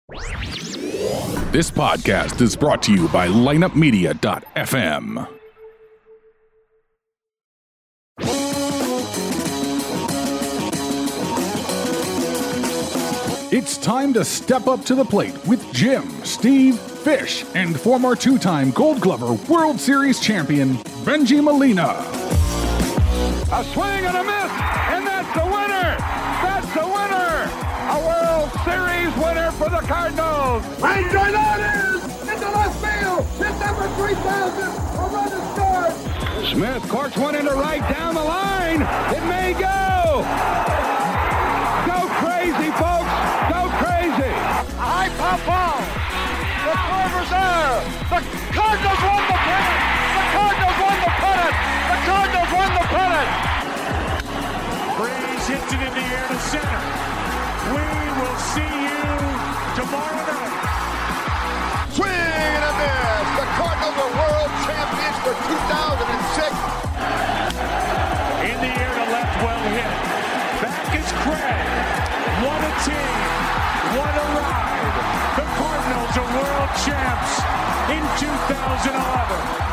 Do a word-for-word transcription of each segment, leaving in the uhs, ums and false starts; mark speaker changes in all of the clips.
Speaker 1: This podcast is brought to you by lineup media dot f m. It's time to step up to the plate with Jim, Steve, Fish, and former two-time Gold Glover World Series champion, Bengie Molina.
Speaker 2: A swing and a miss, and that's the winner! That's the winner! A World Series winner for the Cardinals!
Speaker 3: Right drive out is into left field! Hit number three thousand! A run is scored!
Speaker 2: Smith corks one into right down the line! It may go! Go crazy, folks! Go crazy!
Speaker 3: A high pop ball! The Corvers are! The Cardinals won the pennant! The Cardinals won the pennant! The Cardinals won the pennant!
Speaker 4: Breeze hits it in the air to center. We will see you tomorrow night.
Speaker 3: Swing and a miss! The Cardinals are world champions for two thousand six.
Speaker 4: In the air to left, well hit. Back is Craig. What a team. What a ride. The Cardinals are world champs in two thousand eleven.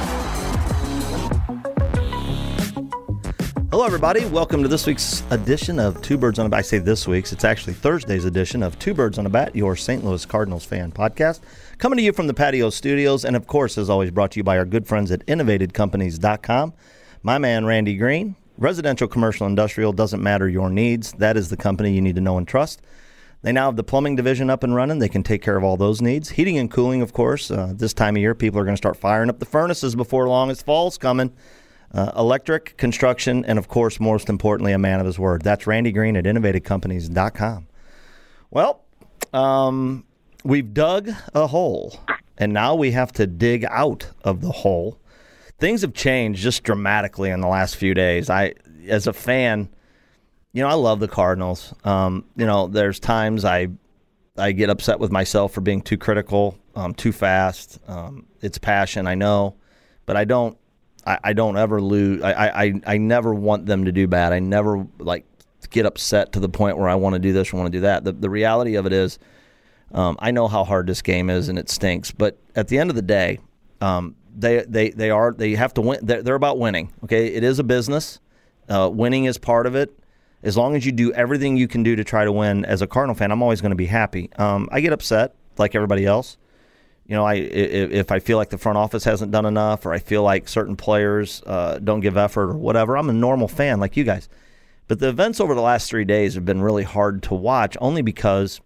Speaker 5: Hello, everybody. Welcome to this week's edition of Two Birds on a Bat. I say this week's. It's actually Thursday's edition of Two Birds on a Bat, your Saint Louis Cardinals fan podcast. Coming to you from the Patio Studios, and of course, as always, brought to you by our good friends at innovated companies dot com. My man, Randy Green. Residential, commercial, industrial, doesn't matter your needs. That is the company you need to know and trust. They now have the plumbing division up and running. They can take care of all those needs. Heating and cooling, of course. Uh, this time of year, people are going to start firing up the furnaces before long. As fall's coming. Uh, electric, construction, and of course, most importantly, a man of his word. That's Randy Green at innovated companies dot com. Well, um, we've dug a hole, and now we have to dig out of the hole. Things have changed just dramatically in the last few days. I, as a fan, you know, I love the Cardinals. Um, you know, there's times I I get upset with myself for being too critical, um, too fast. Um, it's passion, I know, but I don't. I don't ever lose. I, I I never want them to do bad. I never like get upset to the point where I want to do this or want to do that. The the reality of it is, um, I know how hard this game is and it stinks. But at the end of the day, um, they they they are they have to win. They're, they're about winning. Okay, it is a business. Uh, winning is part of it. As long as you do everything you can do to try to win, as a Cardinal fan, I'm always going to be happy. Um, I get upset like everybody else. You know, I if I feel like the front office hasn't done enough, or I feel like certain players uh, don't give effort or whatever, I'm a normal fan like you guys. But the events over the last three days have been really hard to watch, only because,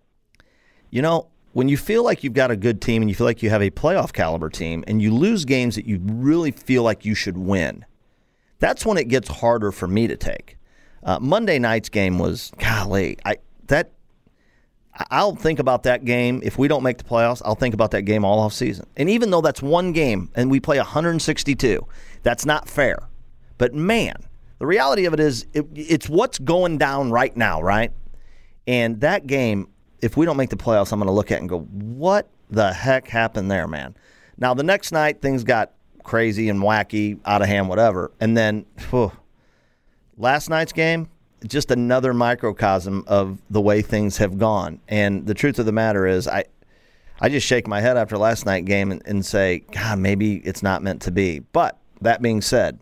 Speaker 5: you know, when you feel like you've got a good team and you feel like you have a playoff caliber team and you lose games that you really feel like you should win, that's when it gets harder for me to take. Uh, Monday night's game was, golly, I that. I'll think about that game. If we don't make the playoffs, I'll think about that game all off season. And even though that's one game and we play one hundred sixty-two, that's not fair. But man, the reality of it is it, it's what's going down right now, right? And that game, if we don't make the playoffs, I'm going to look at it and go, what the heck happened there, man? Now, the next night, things got crazy and wacky, out of hand, whatever. And then, whew, last night's game, just another microcosm of the way things have gone. And the truth of the matter is, I I just shake my head after last night's game and, and say, God, maybe it's not meant to be. But that being said,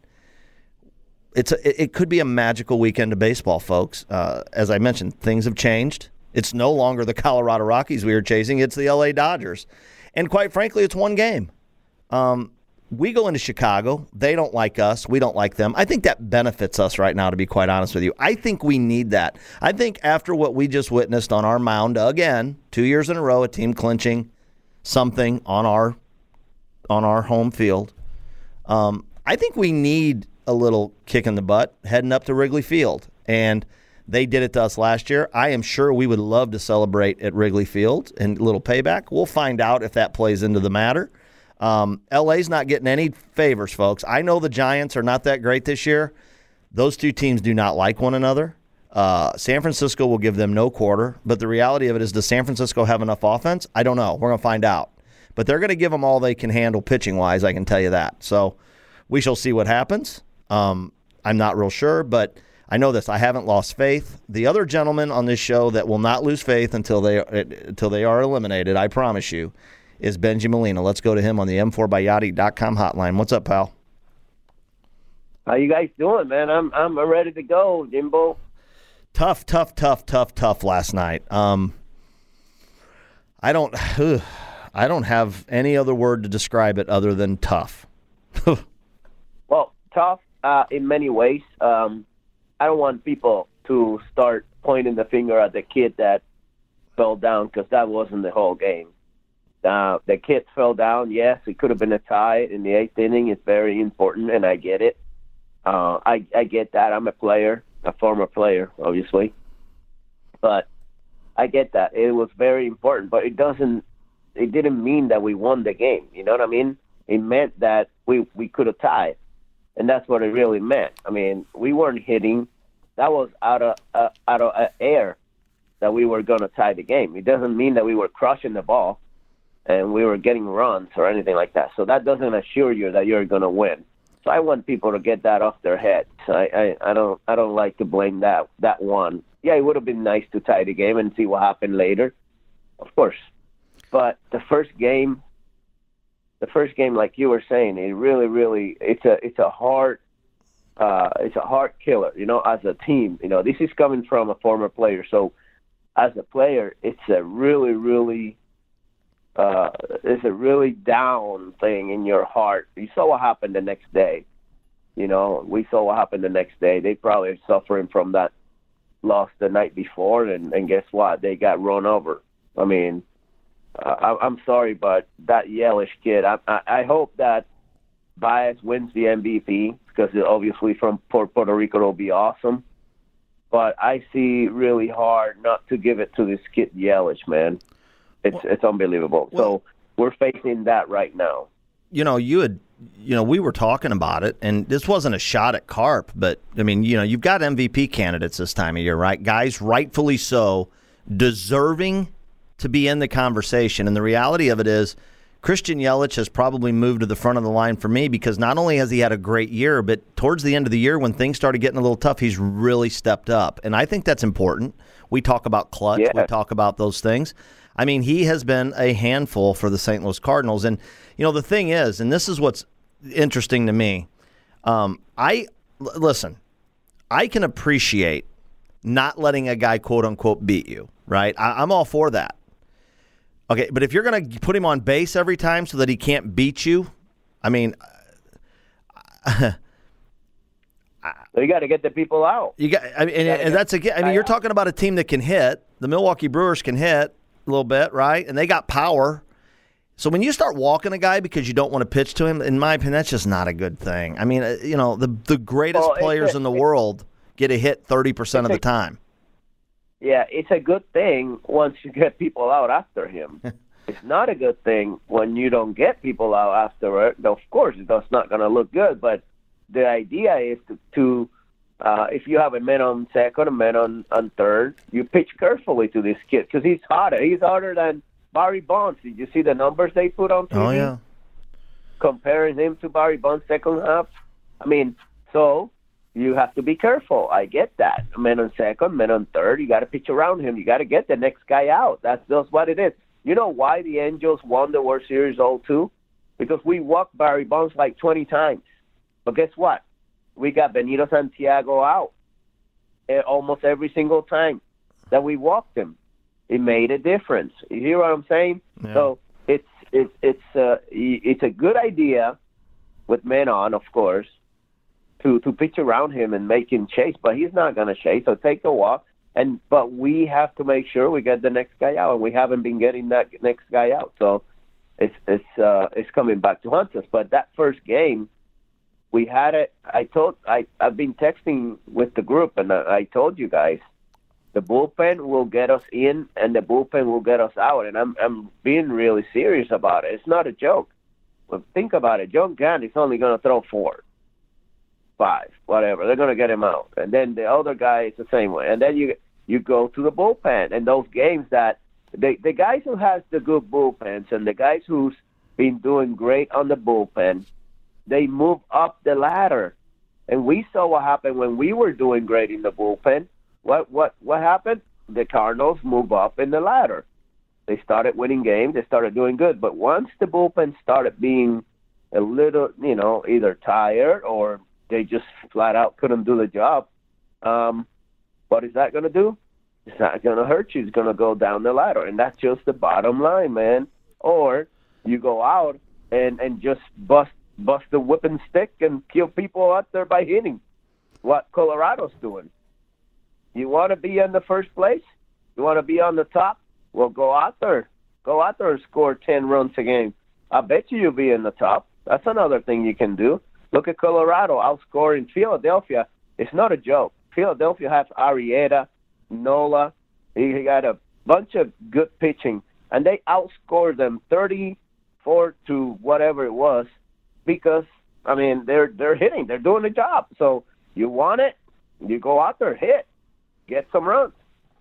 Speaker 5: it's a, it could be a magical weekend of baseball, folks. Uh, as I mentioned, things have changed. It's no longer the Colorado Rockies we were chasing. It's the L A Dodgers. And quite frankly, it's one game. Um, We go into Chicago. They don't like us. We don't like them. I think that benefits us right now, to be quite honest with you. I think we need that. I think after what we just witnessed on our mound again, two years in a row, a team clinching something on our on our home field, um, I think we need a little kick in the butt heading up to Wrigley Field. And they did it to us last year. I am sure we would love to celebrate at Wrigley Field and a little payback. We'll find out if that plays into the matter. Um, L A's not getting any favors, folks. I know the Giants are not that great this year. Those two teams do not like one another. Uh, San Francisco will give them no quarter, but the reality of it is, does San Francisco have enough offense? I don't know. We're going to find out. But they're going to give them all they can handle pitching-wise, I can tell you that. So we shall see what happens. Um, I'm not real sure, but I know this. I haven't lost faith. The other gentleman on this show that will not lose faith until they until they are eliminated, I promise you, is Benji Molina. Let's go to him on the M four by Yachty dot com hotline. What's up, pal?
Speaker 6: How you guys doing, man? I'm I'm ready to go, Jimbo.
Speaker 5: Tough, tough, tough, tough, tough last night. Um, I don't, ugh, I don't have any other word to describe it other than tough.
Speaker 6: Well, tough uh, in many ways. Um, I don't want people to start pointing the finger at the kid that fell down because that wasn't the whole game. Uh, the kid fell down. Yes, it could have been a tie in the eighth inning. It's very important, and I get it. Uh, I, I get that. I'm a player, a former player, obviously. But I get that. It was very important, but it doesn't it didn't mean that we won the game. You know what I mean? It meant that we, we could have tied. And that's what it really meant. I mean, we weren't hitting. That was out of uh, out of uh, air that we were going to tie the game. It doesn't mean that we were crushing the ball and we were getting runs or anything like that. So that doesn't assure you that you're going to win. So I want people to get that off their heads. I, I, I don't I don't like to blame that that one. Yeah, it would have been nice to tie the game and see what happened later, of course. But the first game, the first game, like you were saying, it really, really, it's a it's a hard uh, it's a hard killer. You know, as a team, you know, this is coming from a former player. So as a player, it's a really, really Uh, it's a really down thing in your heart. You saw what happened the next day. You know, we saw what happened the next day. They probably are suffering from that loss the night before, and, and guess what? They got run over. I mean, uh, I, I'm sorry, but that Yelich kid, I, I, I hope that Baez wins the M V P because obviously from Puerto Rico it'll be awesome. But I see really hard not to give it to this kid Yelich, man. It's well, it's unbelievable. Well, so we're facing that right now.
Speaker 5: You know, you had, you know, we were talking about it, and this wasn't a shot at Carp, but I mean, you know, you've got M V P candidates this time of year, right? Guys, rightfully so, deserving to be in the conversation. And the reality of it is, Christian Yelich has probably moved to the front of the line for me because not only has he had a great year, but towards the end of the year when things started getting a little tough, he's really stepped up. And I think that's important. We talk about clutch. Yeah. We talk about those things. I mean, he has been a handful for the Saint Louis Cardinals. And, you know, the thing is, and this is what's interesting to me, um, I l- listen, I can appreciate not letting a guy, quote unquote, beat you, right? I, I'm all for that. Okay, but if you're going to put him on base every time so that he can't beat you, I mean,
Speaker 6: you got to get the people out.
Speaker 5: You got, I mean, and, and that's again. I mean, you're talking about a team that can hit. The Milwaukee Brewers can hit a little bit, right? And they got power. So when you start walking a guy because you don't want to pitch to him, in my opinion, that's just not a good thing. I mean, you know, the the greatest well, players a, in the world get a hit thirty percent of the time.
Speaker 6: Yeah, it's a good thing once you get people out after him. It's not a good thing when you don't get people out after it. Of course, that's not going to look good, but the idea is to, to uh, if you have a man on second, a man on, on third, you pitch carefully to this kid because he's harder. He's harder than Barry Bonds. Did you see the numbers they put on T V?
Speaker 5: Oh, yeah.
Speaker 6: Comparing him to Barry Bonds second half. I mean, so you have to be careful. I get that. Man on second, man on third. You got to pitch around him. You got to get the next guy out. That's just what it is. You know why the Angels won the World Series oh two? Because we walked Barry Bonds like twenty times. But guess what? We got Benito Santiago out almost every single time that we walked him. It made a difference. You hear what I'm saying? Yeah. So it's it's it's uh, it's a good idea with men on, of course, to to pitch around him and make him chase. But he's not going to chase. So take the walk. And but we have to make sure we get the next guy out, and we haven't been getting that next guy out. So it's it's uh, it's coming back to haunt us. But that first game, we had it. I told I I've been texting with the group, and I, I told you guys, the bullpen will get us in, and the bullpen will get us out. And I'm I'm being really serious about it. It's not a joke. But think about it. John Gant is only going to throw four. Five, whatever. They're going to get him out. And then the other guy is the same way. And then you you go to the bullpen. And those games that the, the guys who has the good bullpens and the guys who's been doing great on the bullpen, they move up the ladder. And we saw what happened when we were doing great in the bullpen. What what what happened? The Cardinals move up in the ladder. They started winning games. They started doing good. But once the bullpen started being a little, you know, either tired or they just flat out couldn't do the job, um, what is that going to do? It's not going to hurt you. It's going to go down the ladder. And that's just the bottom line, man. Or you go out and, and just bust bust the whipping stick and kill people out there by hitting. What Colorado's doing. You want to be in the first place? You want to be on the top? Well, go out there. Go out there and score ten runs a game. I bet you you'll be in the top. That's another thing you can do. Look at Colorado outscoring Philadelphia. It's not a joke. Philadelphia has Arrieta, Nola. He got a bunch of good pitching, and they outscored them thirty-four to whatever it was because, I mean, they're they're hitting. They're doing the job. So you want it, you go out there, hit, get some runs.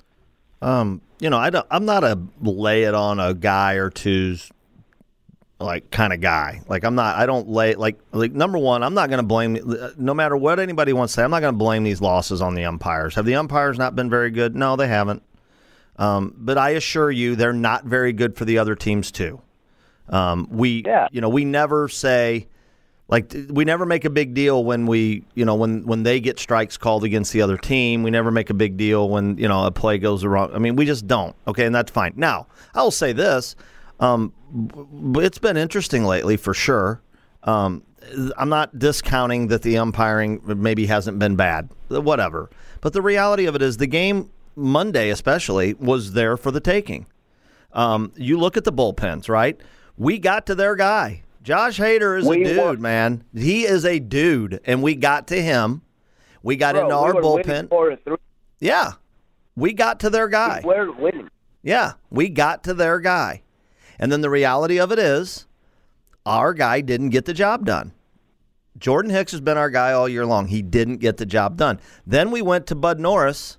Speaker 5: Um, you know, I don't, I'm not a lay it on a guy or two's like kind of guy. Like I'm not. I don't lay like like number one. I'm not going to blame. No matter what anybody wants to say, I'm not going to blame these losses on the umpires. Have the umpires not been very good? No, they haven't. Um, but I assure you, they're not very good for the other teams too. Um, we,
Speaker 6: yeah.
Speaker 5: you know, we never say. Like, we never make a big deal when we, you know, when, when they get strikes called against the other team. We never make a big deal when, you know, a play goes wrong. I mean, we just don't. Okay, and that's fine. Now, I will say this. Um, it's been interesting lately for sure. Um, I'm not discounting that the umpiring maybe hasn't been bad, whatever. But the reality of it is the game Monday especially was there for the taking. Um, you look at the bullpens, right? We got to their guy. Josh Hader is we a dude, were, man. He is a dude, and we got to him. We got bro, into we our bullpen. Yeah, we got to their guy.
Speaker 6: We're winning.
Speaker 5: Yeah, we got to their guy. And then the reality of it is our guy didn't get the job done. Jordan Hicks has been our guy all year long. He didn't get the job done. Then we went to Bud Norris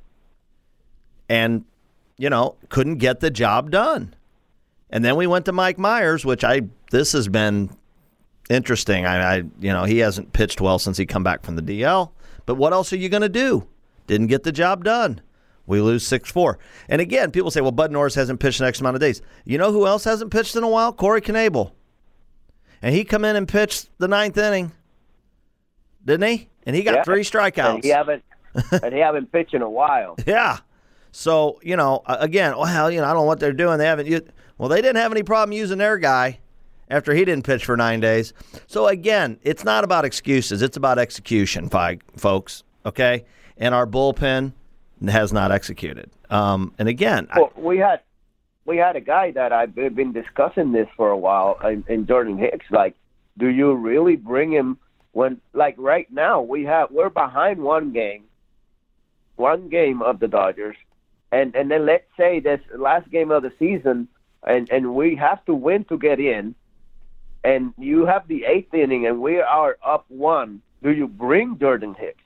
Speaker 5: and, you know, couldn't get the job done. And then we went to Mike Myers, which I this has been interesting. I, I you know, he hasn't pitched well since he come back from the D L. But what else are you going to do? Didn't get the job done. We lose six four. And again, people say, well, Bud Norris hasn't pitched the next amount of days. You know who else hasn't pitched in a while? Corey Knebel. And he come in and pitched the ninth inning, didn't he? And he got yeah. three strikeouts.
Speaker 6: And he haven't, and he haven't pitched in a while.
Speaker 5: Yeah. So, you know, again, well, you know, I don't know what they're doing. They haven't used, well, they didn't have any problem using their guy after he didn't pitch for nine days. So, again, it's not about excuses. It's about execution, folks, okay? And our bullpen has not executed. Um, and, again.
Speaker 6: Well, I, we had we had a guy that I've been discussing this for a while, in, in Jordan Hicks. Like, do you really bring him when, like, right now, we have, we're behind one game, one game of the Dodgers. And and then let's say this last game of the season, and, and we have to win to get in, and you have the eighth inning, and we are up one. Do you bring Jordan Hicks?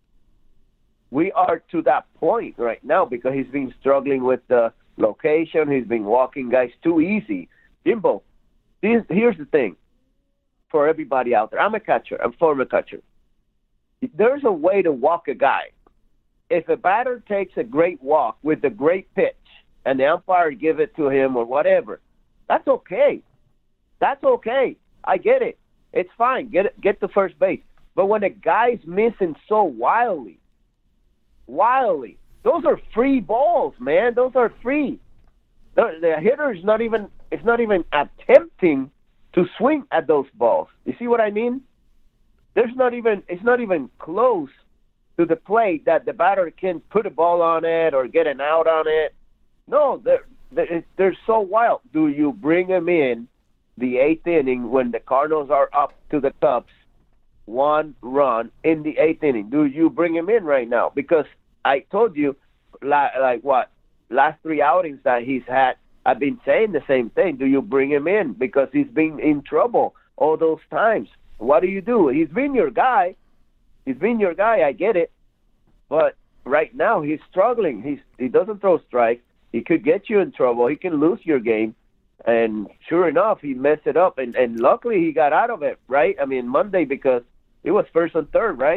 Speaker 6: We are to that point right now because he's been struggling with the location. He's been walking guys too easy. Jimbo, this, here's the thing for everybody out there. I'm a catcher. I'm a former catcher. There's a way to walk a guy. If a batter takes a great walk with a great pitch and the umpire give it to him or whatever, that's okay. That's okay. I get it. It's fine. Get it, get to first base. But when a guy's missing so wildly, wildly, those are free balls, man. Those are free. The, the hitter is not even it's not even attempting to swing at those balls. You see what I mean? There's not even it's not even close to the plate that the batter can put a ball on it or get an out on it. No, they're, they're, they're so wild. Do you bring them in the eighth inning when the Cardinals are up to the Cubs, one run in the eighth inning? Do you bring him in right now? Because I told you, like, like what, last three outings that he's had, I've been saying the same thing. Do you bring him in? Because he's been in trouble all those times. What do you do? He's been your guy. He's been your guy, I get it. But right now he's struggling. He's He doesn't throw strikes. He could get you in trouble. He can lose your game. And sure enough, he messed it up. And, and luckily he got out of it, right? I mean, Monday, because it was first and third, right?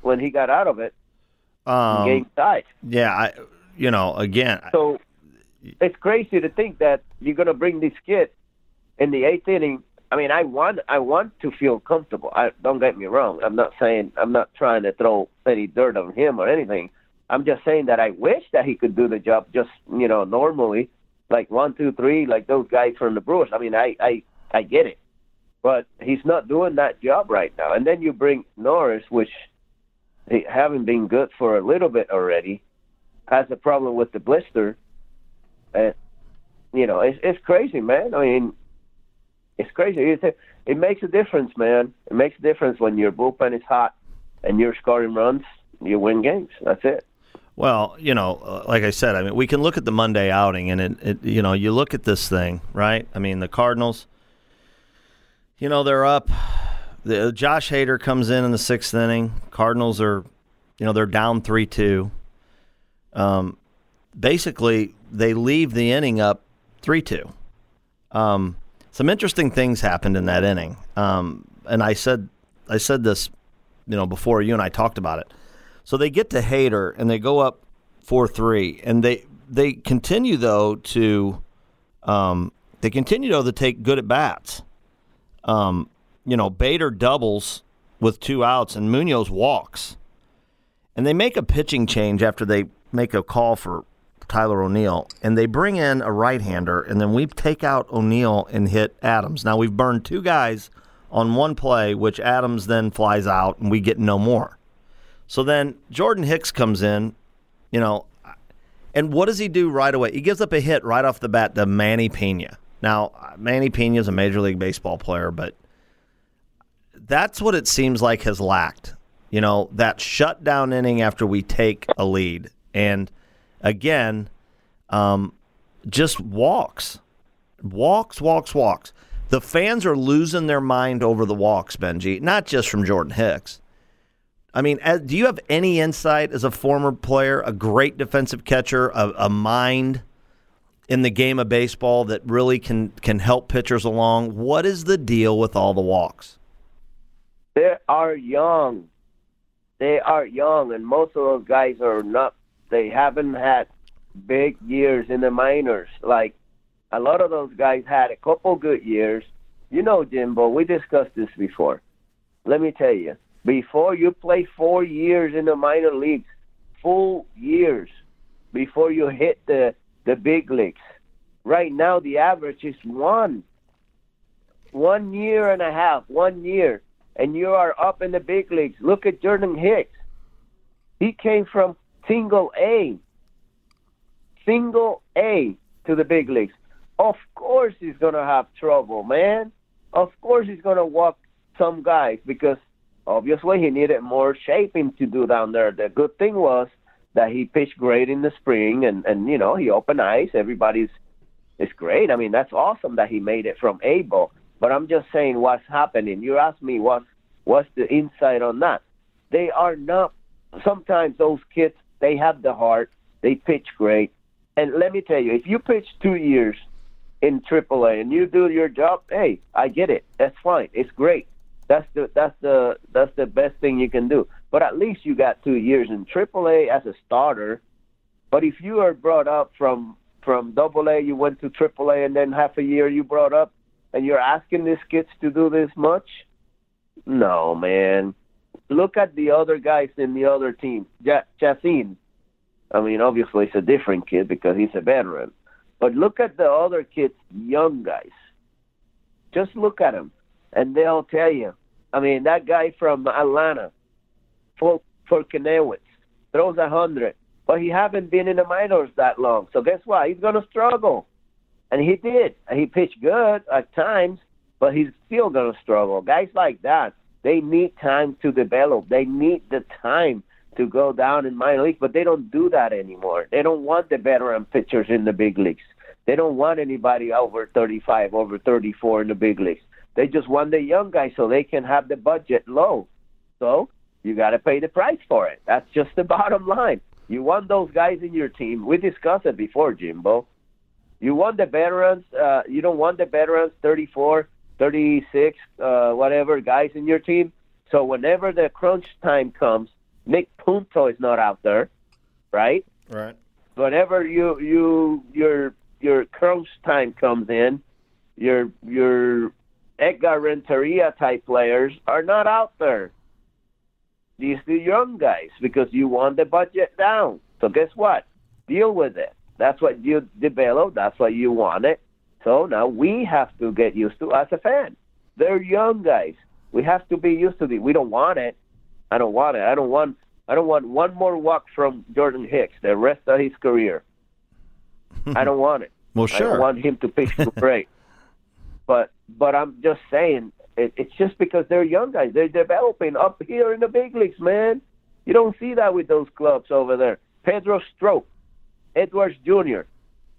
Speaker 6: when he got out of it.
Speaker 5: Um,
Speaker 6: game tied.
Speaker 5: Yeah, I, you know, again.
Speaker 6: So it's crazy to think that you're going to bring this kid in the eighth inning. I mean, I want I want to feel comfortable. I, don't get me wrong. I'm not saying I'm not trying to throw any dirt on him or anything. I'm just saying that I wish that he could do the job just, you know, normally, like one, two, three, like those guys from the Brewers. I mean, I, I, I get it. But he's not doing that job right now. And then you bring Norris, which he haven't been good for a little bit already, has a problem with the blister. And, you know, it's, it's crazy, man. I mean, it's crazy. It's a, it makes a difference, man. It makes a difference when your bullpen is hot and you're scoring runs, you win games. That's it.
Speaker 5: Well, you know, uh, like I said, I mean, we can look at the Monday outing, and it, it, you know, you look at this thing, right? I mean, the Cardinals, you know, they're up. The, Josh Hader comes in in the sixth inning. Cardinals are, you know, they're down three two. Um, basically, they leave the inning up three two. Um, some interesting things happened in that inning, um, and I said, I said this, you know, before you and I talked about it. So they get to Hader, and they go up four three, and they they continue, though, to um, they continue, though, to take good at-bats. Um, you know, Bader doubles with two outs, and Munoz walks. And they make a pitching change after they make a call for Tyler O'Neill, and they bring in a right-hander, and then we take out O'Neill and hit Adams. Now, we've burned two guys on one play, which Adams then flies out, and we get no more. So then Jordan Hicks comes in, you know, and what does he do right away? He gives up a hit right off the bat to Manny Pena. Now, Manny Pena is a Major League Baseball player, but that's what it seems like has lacked. You know, that shutdown inning after we take a lead. And, again, um, just walks. Walks, walks, walks. The fans are losing their mind over the walks, Benji, not just from Jordan Hicks. I mean, as, do you have any insight as a former player, a great defensive catcher, a, a mind in the game of baseball that really can, can help pitchers along? What is the deal with all the walks?
Speaker 6: They are young. They are young, and most of those guys are not, they haven't had big years in the minors. Like, a lot of those guys had a couple good years. You know, Jimbo, we discussed this before. Let me tell you. Before you play four years in the minor leagues, full years, before you hit the, the big leagues. Right now, the average is one. One year and a half, one year, and you are up in the big leagues. Look at Jordan Hicks. He came from single A, single A to the big leagues. Of course he's going to have trouble, man. Of course he's going to walk some guys because obviously, he needed more shaping to do down there. The good thing was that he pitched great in the spring, and, and you know, he opened eyes. Everybody's it's great. I mean, that's awesome that he made it from A ball. But I'm just saying what's happening. You ask me what what's the insight on that. They are not – sometimes those kids, they have the heart. They pitch great. And let me tell you, if you pitch two years in triple A and you do your job, hey, I get it. That's fine. It's great. That's the that's the that's the best thing you can do. But at least you got two years in triple A as a starter. But if you are brought up from from double A, you went to triple A, and then half a year you brought up, and you're asking these kids to do this much? No, man. Look at the other guys in the other team. Ja- Chacin. I mean, obviously it's a different kid because he's a veteran. But look at the other kids, young guys. Just look at them. And they'll tell you. I mean, that guy from Atlanta, for for Kanewitz, throws a hundred, but he haven't been in the minors that long. So guess what? He's gonna struggle, and he did. He pitched good at times, but he's still gonna struggle. Guys like that, they need time to develop. They need the time to go down in minor leagues, but they don't do that anymore. They don't want the veteran pitchers in the big leagues. They don't want anybody over thirty-five, over thirty-four in the big leagues. They just want the young guys so they can have the budget low. So you got to pay the price for it. That's just the bottom line. You want those guys in your team. We discussed it before, Jimbo. You want the veterans. Uh, you don't want the veterans, thirty-four, thirty-six, uh, whatever, guys in your team. So whenever the crunch time comes, Nick Punto is not out there, right?
Speaker 5: Right.
Speaker 6: Whenever you you your your crunch time comes in, your your Edgar Renteria type players are not out there. These are the young guys because you want the budget down. So guess what? Deal with it. That's what you develop. That's what you wanted. So now we have to get used to as a fan. They're young guys. We have to be used to it. We don't want it. I don't want it. I don't want. I don't want one more walk from Jordan Hicks the rest of his career. I don't want it.
Speaker 5: Well, sure.
Speaker 6: I don't want him to pitch too great. But but I'm just saying, it, it's just because they're young guys. They're developing up here in the big leagues, man. You don't see that with those clubs over there. Pedro Strop, Edwards Junior,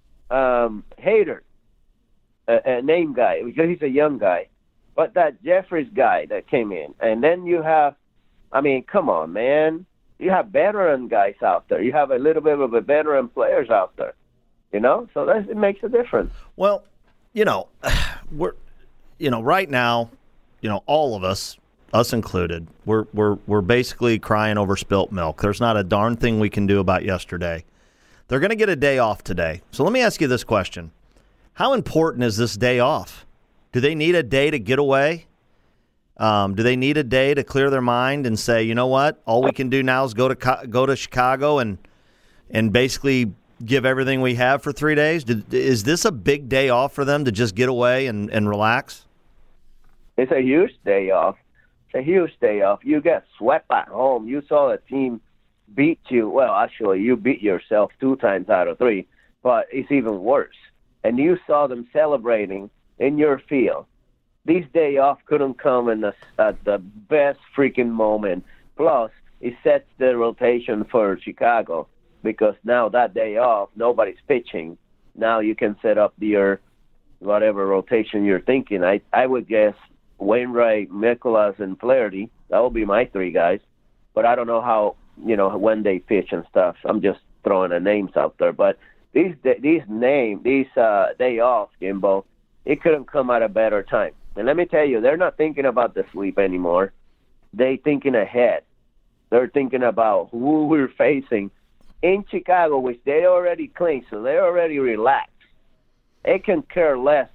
Speaker 6: um, Hader, a, a name guy, because he's a young guy. But that Jeffries guy that came in. And then you have, I mean, come on, man. You have veteran guys out there. You have a little bit of a veteran players out there, you know? So that, it makes a difference.
Speaker 5: Well, you know, we're, you know, right now, you know, all of us, us included, we're we're we're basically crying over spilt milk. There's not a darn thing we can do about yesterday. They're going to get a day off today. So let me ask you this question. How important is this day off? Do they need a day to get away? Um, do they need a day to clear their mind and say, you know what, all we can do now is go to go to Chicago and and basically give everything we have for three days? Did, is this a big day off for them to just get away and, and relax?
Speaker 6: It's a huge day off. It's a huge day off. You get swept at home. You saw the team beat you. Well, actually, you beat yourself two times out of three, but it's even worse. And you saw them celebrating in your field. This day off couldn't come in the, at the best freaking moment. Plus, it sets the rotation for Chicago because now that day off, nobody's pitching. Now you can set up your whatever rotation you're thinking. I, I would guess Wainwright, Mikolas, and Flaherty. That will be my three guys. But I don't know how, you know, when they pitch and stuff. I'm just throwing the names out there. But these these name, these uh, day off, Gimbo, it couldn't come at a better time. And let me tell you, they're not thinking about the sweep anymore. They're thinking ahead. They're thinking about who we're facing in Chicago, which they already clinched, so they're already relaxed. They can care less.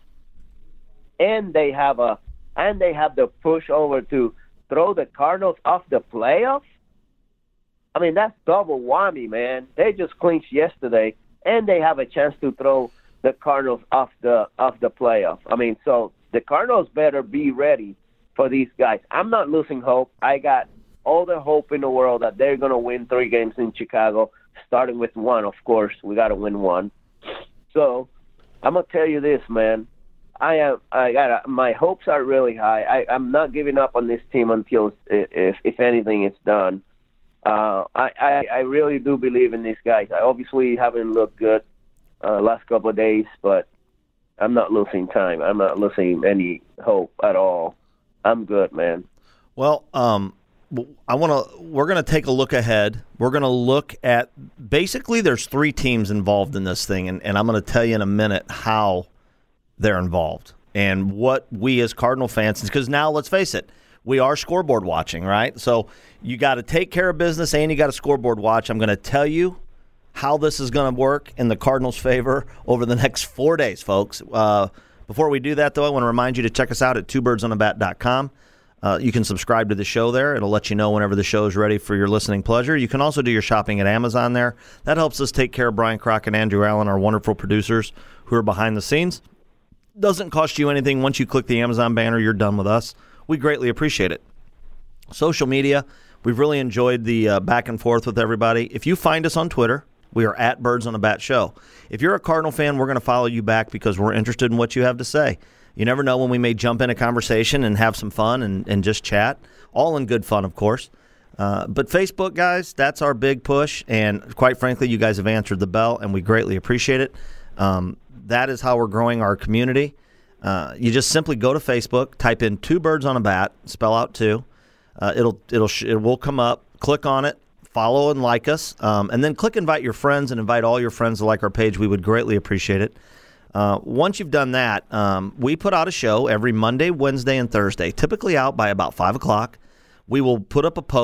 Speaker 6: And they have a and they have the push over to throw the Cardinals off the playoffs. I mean, that's double whammy, man. They just clinched yesterday, and they have a chance to throw the Cardinals off the off the playoff. I mean, so the Cardinals better be ready for these guys. I'm not losing hope. I got all the hope in the world that they're going to win three games in Chicago, starting with one, of course. We got to win one. So I'm going to tell you this, man. I am. I got. My hopes are really high. I, I'm not giving up on this team until, if if anything, it's done. Uh, I, I I really do believe in these guys. I obviously haven't looked good uh, last couple of days, but I'm not losing time. I'm not losing any hope at all. I'm good, man.
Speaker 5: Well, um, I want to. We're going to take a look ahead. We're going to look at basically. There's three teams involved in this thing, and, and I'm going to tell you in a minute how they're involved and what we as Cardinal fans. Because now, let's face it, we are scoreboard watching, right? So you got to take care of business, and you got to scoreboard watch. I'm going to tell you how this is going to work in the Cardinals' favor over the next four days, folks. Uh, before we do that, though, I want to remind you to check us out at two birds on a bat dot com. Uh, you can subscribe to the show there. It'll let you know whenever the show is ready for your listening pleasure. You can also do your shopping at Amazon there. That helps us take care of Brian Crock and Andrew Allen, our wonderful producers who are behind the scenes. Doesn't cost you anything. Once you click the Amazon banner, you're done with us. We greatly appreciate it. Social media, we've really enjoyed the uh, back and forth with everybody. If you find us on Twitter, we are at Birds on a Bat Show. If you're a Cardinal fan, we're going to follow you back because we're interested in what you have to say. You never know when we may jump in a conversation and have some fun and, and just chat. All in good fun, of course. Uh, but Facebook, guys, that's our big push. And quite frankly, you guys have answered the bell, and we greatly appreciate it. Um, that is how we're growing our community. Uh, you just simply go to Facebook, type in Two Birds on a Bat, spell out two. Uh, it'll it'll it will come up. Click on it, follow and like us, um, and then click invite your friends and invite all your friends to like our page. We would greatly appreciate it. Uh, once you've done that, um, we put out a show every Monday, Wednesday, and Thursday, typically out by about five o'clock. We will put up a post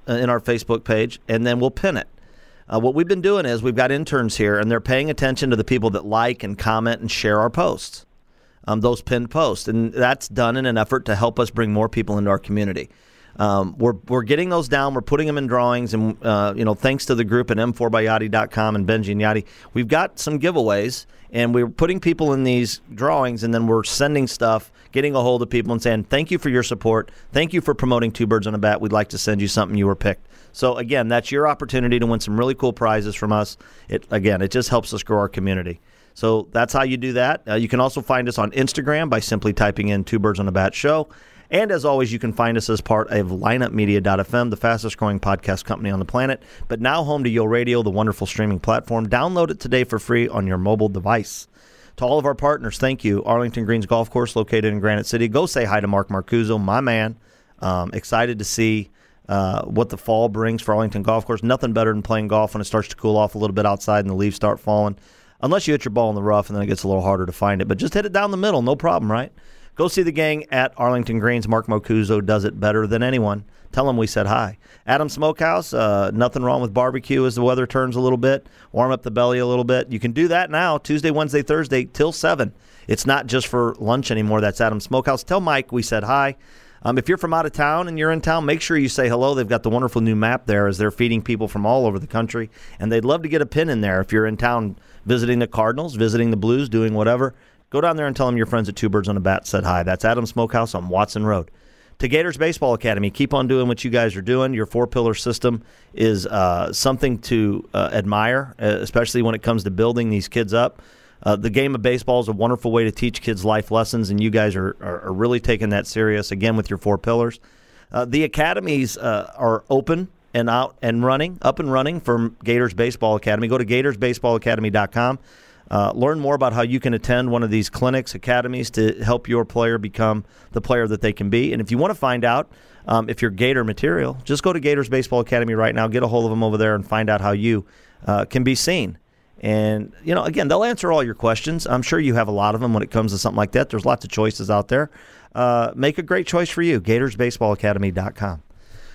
Speaker 5: uh, in our Facebook page, and then we'll pin it. Uh, what we've been doing is we've got interns here, and they're paying attention to the people that like and comment and share our posts, um, those pinned posts. And that's done in an effort to help us bring more people into our community. Um, we're we're getting those down. We're putting them in drawings, and uh, you know, thanks to the group at m four by yachty dot com and Benji and Yachty, we've got some giveaways, and we're putting people in these drawings, and then we're sending stuff, getting a hold of people, and saying thank you for your support, thank you for promoting Two Birds on a Bat. We'd like to send you something. You were picked. So again, that's your opportunity to win some really cool prizes from us. It again, it just helps us grow our community. So that's how you do that. Uh, you can also find us on Instagram by simply typing in Two Birds on a Bat Show. And as always, you can find us as part of lineup media dot f m, the fastest growing podcast company on the planet, but now home to Yo Radio, the wonderful streaming platform. Download it today for free on your mobile device. To all of our partners, thank you. Arlington Greens Golf Course, located in Granite City. Go say hi to Mark Marcuzzo, my man. Um, excited to see uh, what the fall brings for Arlington Golf Course. Nothing better than playing golf when it starts to cool off a little bit outside and the leaves start falling. Unless you hit your ball in the rough, and then it gets a little harder to find it. But just hit it down the middle, no problem, right? Go see the gang at Arlington Greens. Mark Marcuzzo does it better than anyone. Tell him we said hi. Adam Smokehouse, uh, nothing wrong with barbecue as the weather turns a little bit. Warm up the belly a little bit. You can do that now, Tuesday, Wednesday, Thursday, till seven. It's not just for lunch anymore. That's Adam Smokehouse. Tell Mike we said hi. Um, if you're from out of town and you're in town, make sure you say hello. They've got the wonderful new map there as they're feeding people from all over the country. And they'd love to get a pin in there if you're in town visiting the Cardinals, visiting the Blues, doing whatever. Go down there and tell them your friends at Two Birds on a Bat said hi. That's Adam Smokehouse on Watson Road. To Gators Baseball Academy, keep on doing what you guys are doing. Your four-pillar system is uh, something to uh, admire, uh, especially when it comes to building these kids up. Uh, the game of baseball is a wonderful way to teach kids life lessons, and you guys are, are, are really taking that serious, again, with your four pillars. Uh, the academies uh, are open and out and running, up and running for Gators Baseball Academy. Go to gators baseball academy dot com. Uh, learn more about how you can attend one of these clinics, academies, to help your player become the player that they can be. And if you want to find out um, if you're Gator material, just go to Gators Baseball Academy right now, get a hold of them over there, and find out how you uh, can be seen. And, you know, again, they'll answer all your questions. I'm sure you have a lot of them when it comes to something like that. There's lots of choices out there. Uh, make a great choice for you, gators baseball academy dot com.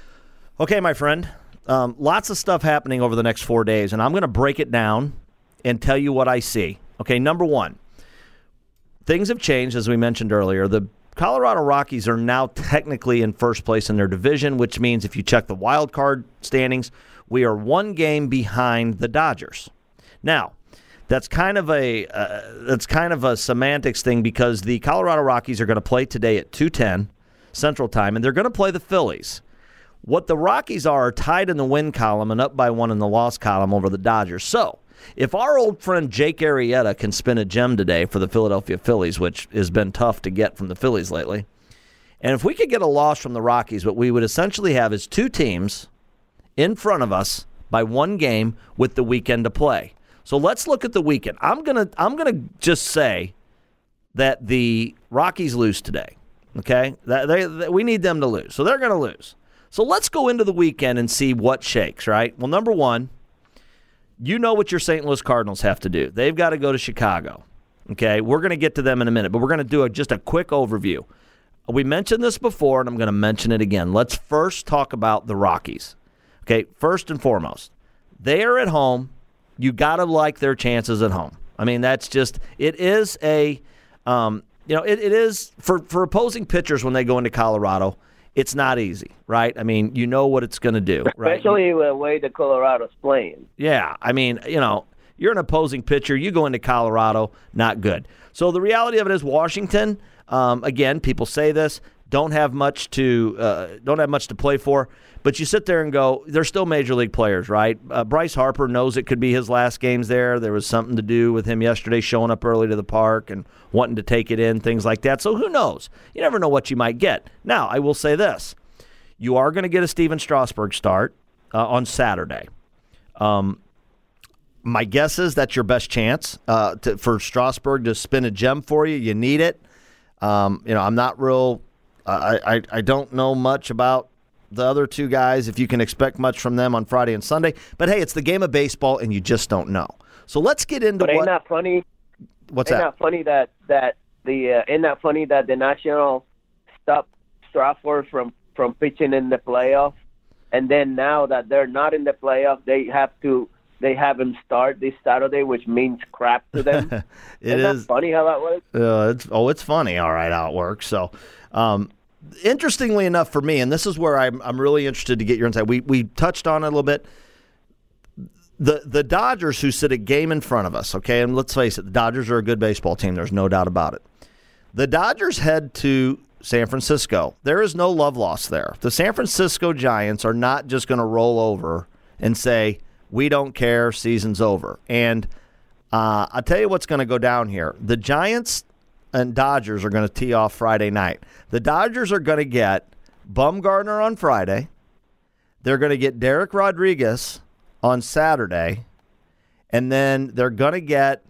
Speaker 5: Okay, my friend, um, lots of stuff happening over the next four days, and I'm going to break it down and tell you what I see. Okay, number one, things have changed, as we mentioned earlier. The Colorado Rockies are now technically in first place in their division, which means if you check the wild card standings, we are one game behind the Dodgers. Now, that's kind of a uh, that's kind of a semantics thing because the Colorado Rockies are going to play today at two ten Central Time, and they're going to play the Phillies. What the Rockies are are tied in the win column and up by one in the loss column over the Dodgers. So, if our old friend Jake Arrieta can spin a gem today for the Philadelphia Phillies, which has been tough to get from the Phillies lately, and if we could get a loss from the Rockies, what we would essentially have is two teams in front of us by one game with the weekend to play. So let's look at the weekend. I'm gonna I'm gonna just say that the Rockies lose today. Okay, that they, that we need them to lose, so they're gonna lose. So let's go into the weekend and see what shakes. Right. Well, number one, you know what your Saint Louis Cardinals have to do. They've got to go to Chicago. Okay, we're going to get to them in a minute, but we're going to do a, just a quick overview. We mentioned this before, and I'm going to mention it again. Let's first talk about the Rockies. Okay, first and foremost, they are at home. You got to like their chances at home. I mean, that's just it is a um, you know it, it is for for opposing pitchers when they go into Colorado. It's not easy, right? I mean, you know what it's going to do, right?
Speaker 6: Especially the way the Colorado's playing.
Speaker 5: Yeah, I mean, you know, you're an opposing pitcher. You go into Colorado, not good. So the reality of it is Washington, um, again, people say this, don't have much to uh, don't have much to play for. But you sit there and go, they're still major league players, right? Uh, Bryce Harper knows it could be his last games there. There was something to do with him yesterday showing up early to the park and wanting to take it in, things like that. So who knows? You never know what you might get. Now, I will say this. You are going to get a Steven Strasburg start uh, on Saturday. Um, my guess is that's your best chance uh, to, for Strasburg to spin a gem for you. You need it. Um, you know, I'm not real uh, – I, I, I don't know much about the other two guys, if you can expect much from them on Friday and Sunday. But, hey, it's the game of baseball, and you just don't know. So let's get into
Speaker 6: but
Speaker 5: what –
Speaker 6: ain't that funny?
Speaker 5: What's
Speaker 6: ain't
Speaker 5: that?
Speaker 6: Ain't that funny that, that the uh, – ain't that funny that the Nationals stopped Strasburg from, from pitching in the playoffs? And then now that they're not in the playoff, they have to they have him start this Saturday, which means crap to them.
Speaker 5: it
Speaker 6: Isn't
Speaker 5: is
Speaker 6: that funny how that works?
Speaker 5: Uh, it's, oh, it's funny. All right, how it works. So, um, interestingly enough for me, and this is where I'm I'm really interested to get your insight. We we touched on it a little bit. The the Dodgers, who sit a game in front of us, okay, and let's face it, the Dodgers are a good baseball team. There's no doubt about it. The Dodgers head to San Francisco. There is no love lost there. The San Francisco Giants are not just going to roll over and say, we don't care, season's over. And uh, I'll tell you what's going to go down here. The Giants and Dodgers are going to tee off Friday night. The Dodgers are going to get Bumgarner on Friday. They're going to get Derek Rodriguez on Saturday. And then they're going to get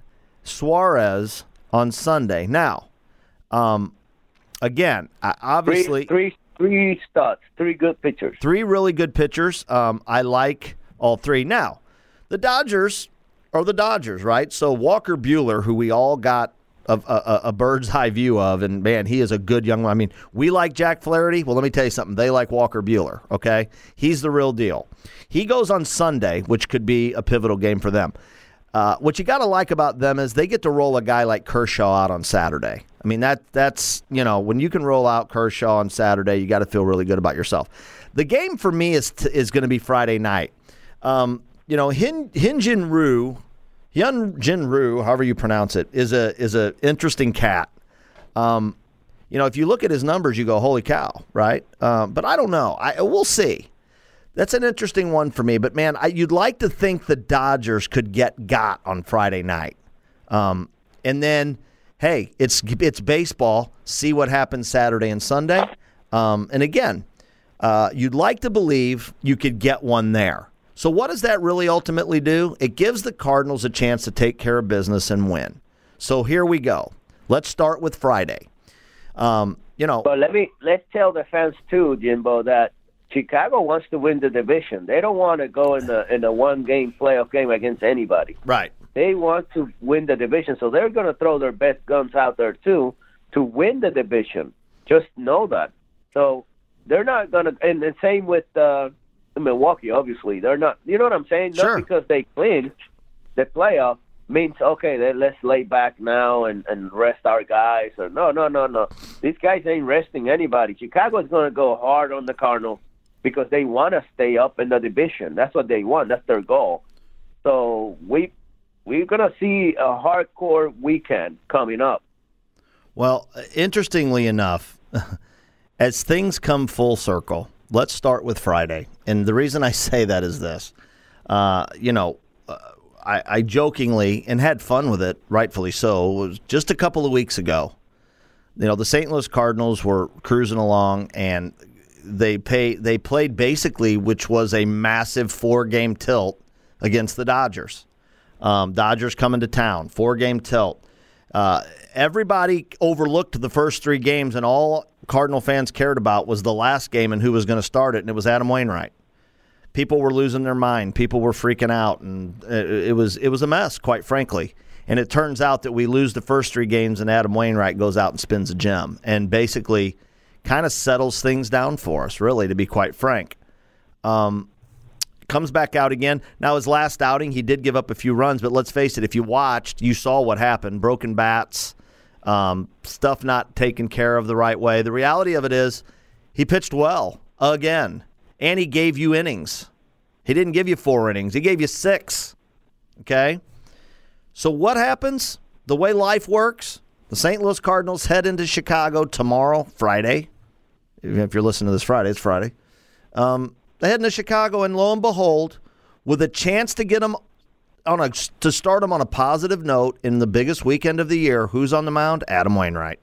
Speaker 5: Suarez on Sunday. Now, um, again, obviously,
Speaker 6: three, three, three studs, three good pitchers,
Speaker 5: three really good pitchers. Um, I like all three. Now, the Dodgers are the Dodgers, right? So Walker Buehler, who we all got a, a, a bird's eye view of, and man, he is a good young one. I mean, we like Jack Flaherty. Well, let me tell you something. They like Walker Buehler. Okay, he's the real deal. He goes on Sunday, which could be a pivotal game for them. Uh, what you got to like about them is they get to roll a guy like Kershaw out on Saturday. I mean, that that's, you know, when you can roll out Kershaw on Saturday, you got to feel really good about yourself. The game for me is t- is going to be Friday night. Um, you know, Hin Hyun-Jin Ryu, Hyun-Jin Ryu, however you pronounce it, is a is a interesting cat. Um, you know, if you look at his numbers, you go, holy cow, right? Um, but I don't know. I we'll see. That's an interesting one for me. But, man, I, you'd like to think the Dodgers could get got on Friday night. Um, and then, hey, it's it's baseball. See what happens Saturday and Sunday. Um, and, again, uh, you'd like to believe you could get one there. So what does that really ultimately do? It gives the Cardinals a chance to take care of business and win. So here we go. Let's start with Friday. Um, you know,
Speaker 6: but let me let's tell the fans too, Jimbo, that Chicago wants to win the division. They don't want to go in the in a one game playoff game against anybody.
Speaker 5: Right.
Speaker 6: They want to win the division, so they're going to throw their best guns out there too to win the division. Just know that. So they're not going to. And the same with uh, Milwaukee. Obviously, they're not. You know what I'm saying?
Speaker 5: Sure.
Speaker 6: Not because they clinched the playoff means okay. Then let's lay back now and, and rest our guys. Or no, no, no, no. These guys ain't resting anybody. Chicago is going to go hard on the Cardinals because they want to stay up in the division. That's what they want. That's their goal. So we we're going to see a hardcore weekend coming up.
Speaker 5: Well, interestingly enough, as things come full circle, let's start with Friday. And the reason I say that is this. Uh, you know, uh, I, I jokingly, and had fun with it, rightfully so, was just a couple of weeks ago. You know, the Saint Louis Cardinals were cruising along, and they pay they played basically, which was a massive four-game tilt against the Dodgers. Um, Dodgers coming to town, four-game tilt. Uh, everybody overlooked the first three games, and all Cardinal fans cared about was the last game and who was going to start it, and it was Adam Wainwright. People were losing their mind. People were freaking out, and it, it was it was a mess, quite frankly. And it turns out that we lose the first three games, and Adam Wainwright goes out and spins a gem, and basically kind of settles things down for us, really, to be quite frank. Um, comes back out again. Now, his last outing, he did give up a few runs, but let's face it, if you watched, you saw what happened. Broken bats, um, stuff not taken care of the right way. The reality of it is he pitched well again, and he gave you innings. He didn't give you four innings. He gave you six, okay? So what happens? The way life works, the Saint Louis Cardinals head into Chicago tomorrow, Friday. If you're listening to this Friday, it's Friday. Um, they head into Chicago, and lo and behold, with a chance to get them on a to start them on a positive note in the biggest weekend of the year, who's on the mound? Adam Wainwright.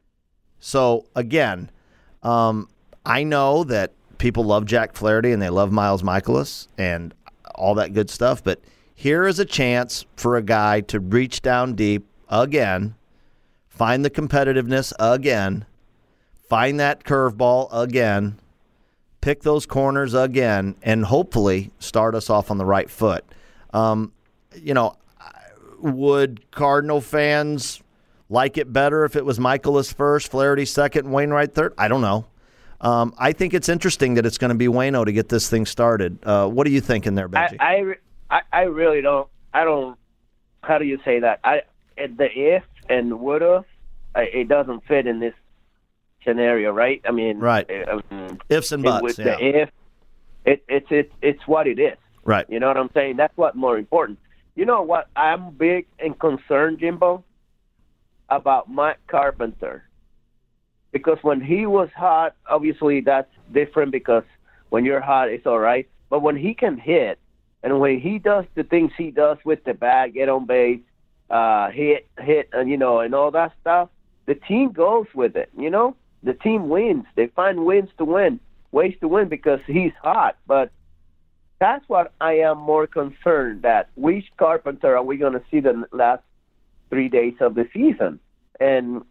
Speaker 5: So again, um, I know that people love Jack Flaherty and they love Miles Mikolas and all that good stuff, but here is a chance for a guy to reach down deep again, find the competitiveness again, find that curveball again, pick those corners again, and hopefully start us off on the right foot. Um, you know, would Cardinal fans like it better if it was Mikolas first, Flaherty second, and Wainwright third? I don't know. Um, I think it's interesting that it's going to be Waino to get this thing started. Uh, what are you thinking there, Benji?
Speaker 6: I, I, I really don't. I don't. How do you say that? I the if and woulda, it doesn't fit in this scenario, right? I mean,
Speaker 5: right.
Speaker 6: Um,
Speaker 5: Ifs and buts.
Speaker 6: With
Speaker 5: yeah.
Speaker 6: the if, it, it's it's it's what it is.
Speaker 5: Right.
Speaker 6: You know what I'm saying? That's what's more important. You know what? I'm big and concerned, Jimbo, about Mike Carpenter. Because when he was hot, obviously that's different because when you're hot, it's all right. But when he can hit, and when he does the things he does with the bat, get on base, uh, hit, hit, and you know, and all that stuff, the team goes with it. You know, the team wins. They find wins to win, ways to win because he's hot. But that's what I am more concerned that which Carpenter are we going to see the last three days of the season, and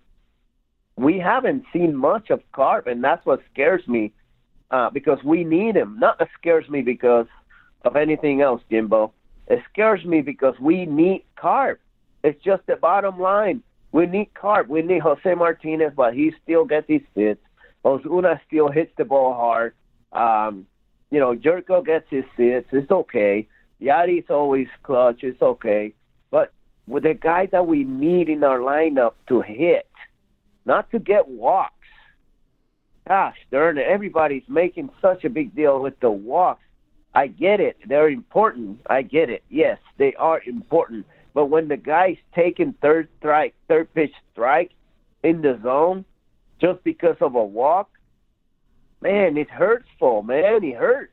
Speaker 6: we haven't seen much of Carp, and that's what scares me uh, because we need him. Not that scares me because of anything else, Jimbo. It scares me because we need Carp. It's just the bottom line. We need Carp. We need Jose Martinez, but he still gets his hits. Ozuna still hits the ball hard. Um, you know, Jerko gets his hits. It's okay. Yadi's always clutch. It's okay. But with the guy that we need in our lineup to hit, not to get walks. Gosh darn it, everybody's making such a big deal with the walks. I get it. They're important. I get it. Yes, they are important. But when the guy's taking third strike, third pitch strike in the zone just because of a walk, man, it hurts for, man. It hurts.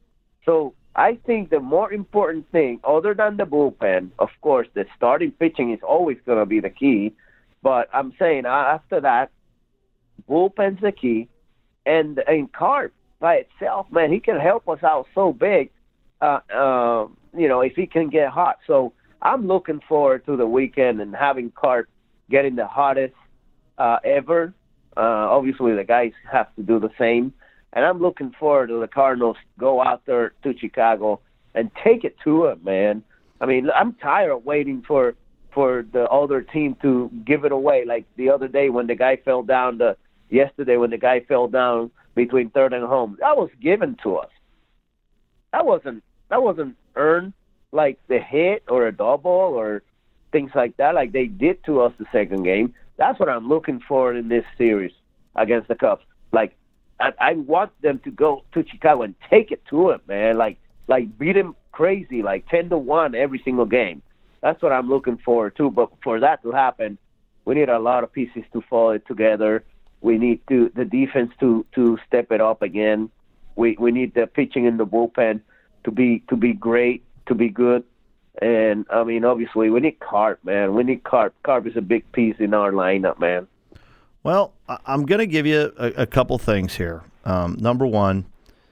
Speaker 6: So I think the more important thing, other than the bullpen, of course, the starting pitching is always going to be the key. But I'm saying after that, bullpen's the key. And, and Carp by itself, man, he can help us out so big, uh, uh, you know, if he can get hot. So I'm looking forward to the weekend and having Carp getting the hottest uh, ever. Uh, obviously, the guys have to do the same. And I'm looking forward to the Cardinals go out there to Chicago and take it to him, man. I mean, I'm tired of waiting for for the other team to give it away. Like the other day when the guy fell down, the yesterday when the guy fell down between third and home, that was given to us. That wasn't that wasn't earned like the hit or a double or things like that, like they did to us the second game. That's what I'm looking for in this series against the Cubs. Like I, I want them to go to Chicago and take it to him, man. Like like beat him crazy, like ten to one every single game. That's what I'm looking forward to. But for that to happen, we need a lot of pieces to fall together. We need to the defense to, to step it up again. We we need the pitching in the bullpen to be to be great, to be good. And I mean, obviously, we need Carp, man. We need Carp. Carp is a big piece in our lineup, man.
Speaker 5: Well, I'm going to give you a, a couple things here. Um, number one,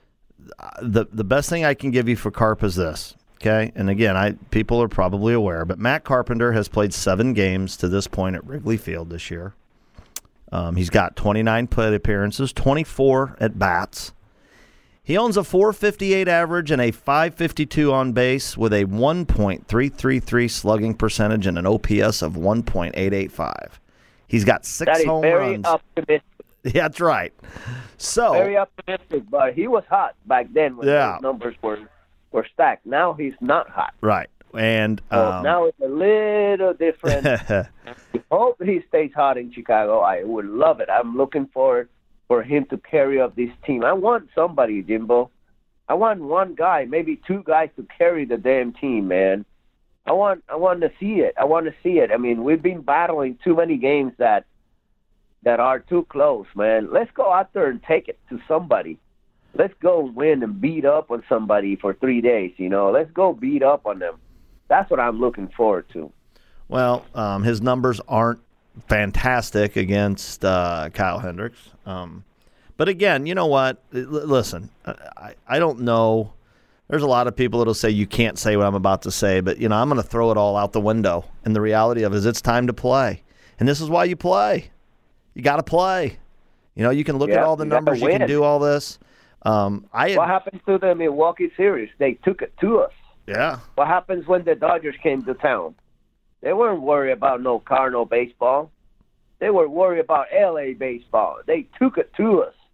Speaker 5: the the best thing I can give you for Carp is this. Okay, and again, I people are probably aware, but Matt Carpenter has played seven games to this point at Wrigley Field this year. Um, he's got twenty-nine plate appearances, twenty-four at bats. He owns a four fifty-eight average and a five fifty-two on base with a one point three three three slugging percentage and an O P S of one point eight eight five. He's got six
Speaker 6: that is
Speaker 5: home
Speaker 6: very
Speaker 5: runs.
Speaker 6: Optimistic.
Speaker 5: Yeah, that's right. So
Speaker 6: very optimistic, but he was hot back then when
Speaker 5: yeah.
Speaker 6: those numbers were. were stacked. Now he's not hot.
Speaker 5: Right. And um,
Speaker 6: so now it's a little different. I hope he stays hot in Chicago. I would love it. I'm looking forward for him to carry up this team. I want somebody, Jimbo. I want one guy, maybe two guys to carry the damn team, man. I want I want to see it. I want to see it. I mean, we've been battling too many games that that are too close, man. Let's go out there and take it to somebody. Let's go win and beat up on somebody for three days, you know. Let's go beat up on them. That's what I'm looking forward to.
Speaker 5: Well, um, his numbers aren't fantastic against uh, Kyle Hendricks. Um, but again, you know what? L- listen, I, I don't know. There's a lot of people that will say you can't say what I'm about to say, but, you know, I'm going to throw it all out the window. And the reality of it is it's time to play. And this is why you play. You got to play. You know, you can look
Speaker 6: yeah,
Speaker 5: at all the
Speaker 6: you
Speaker 5: numbers. You can do all this. Um, I had,
Speaker 6: what happened to the Milwaukee series? They took it to us.
Speaker 5: Yeah.
Speaker 6: What happens when the Dodgers came to town? They weren't worried about no Cardinal baseball. They were worried about L A baseball. They took it to us. They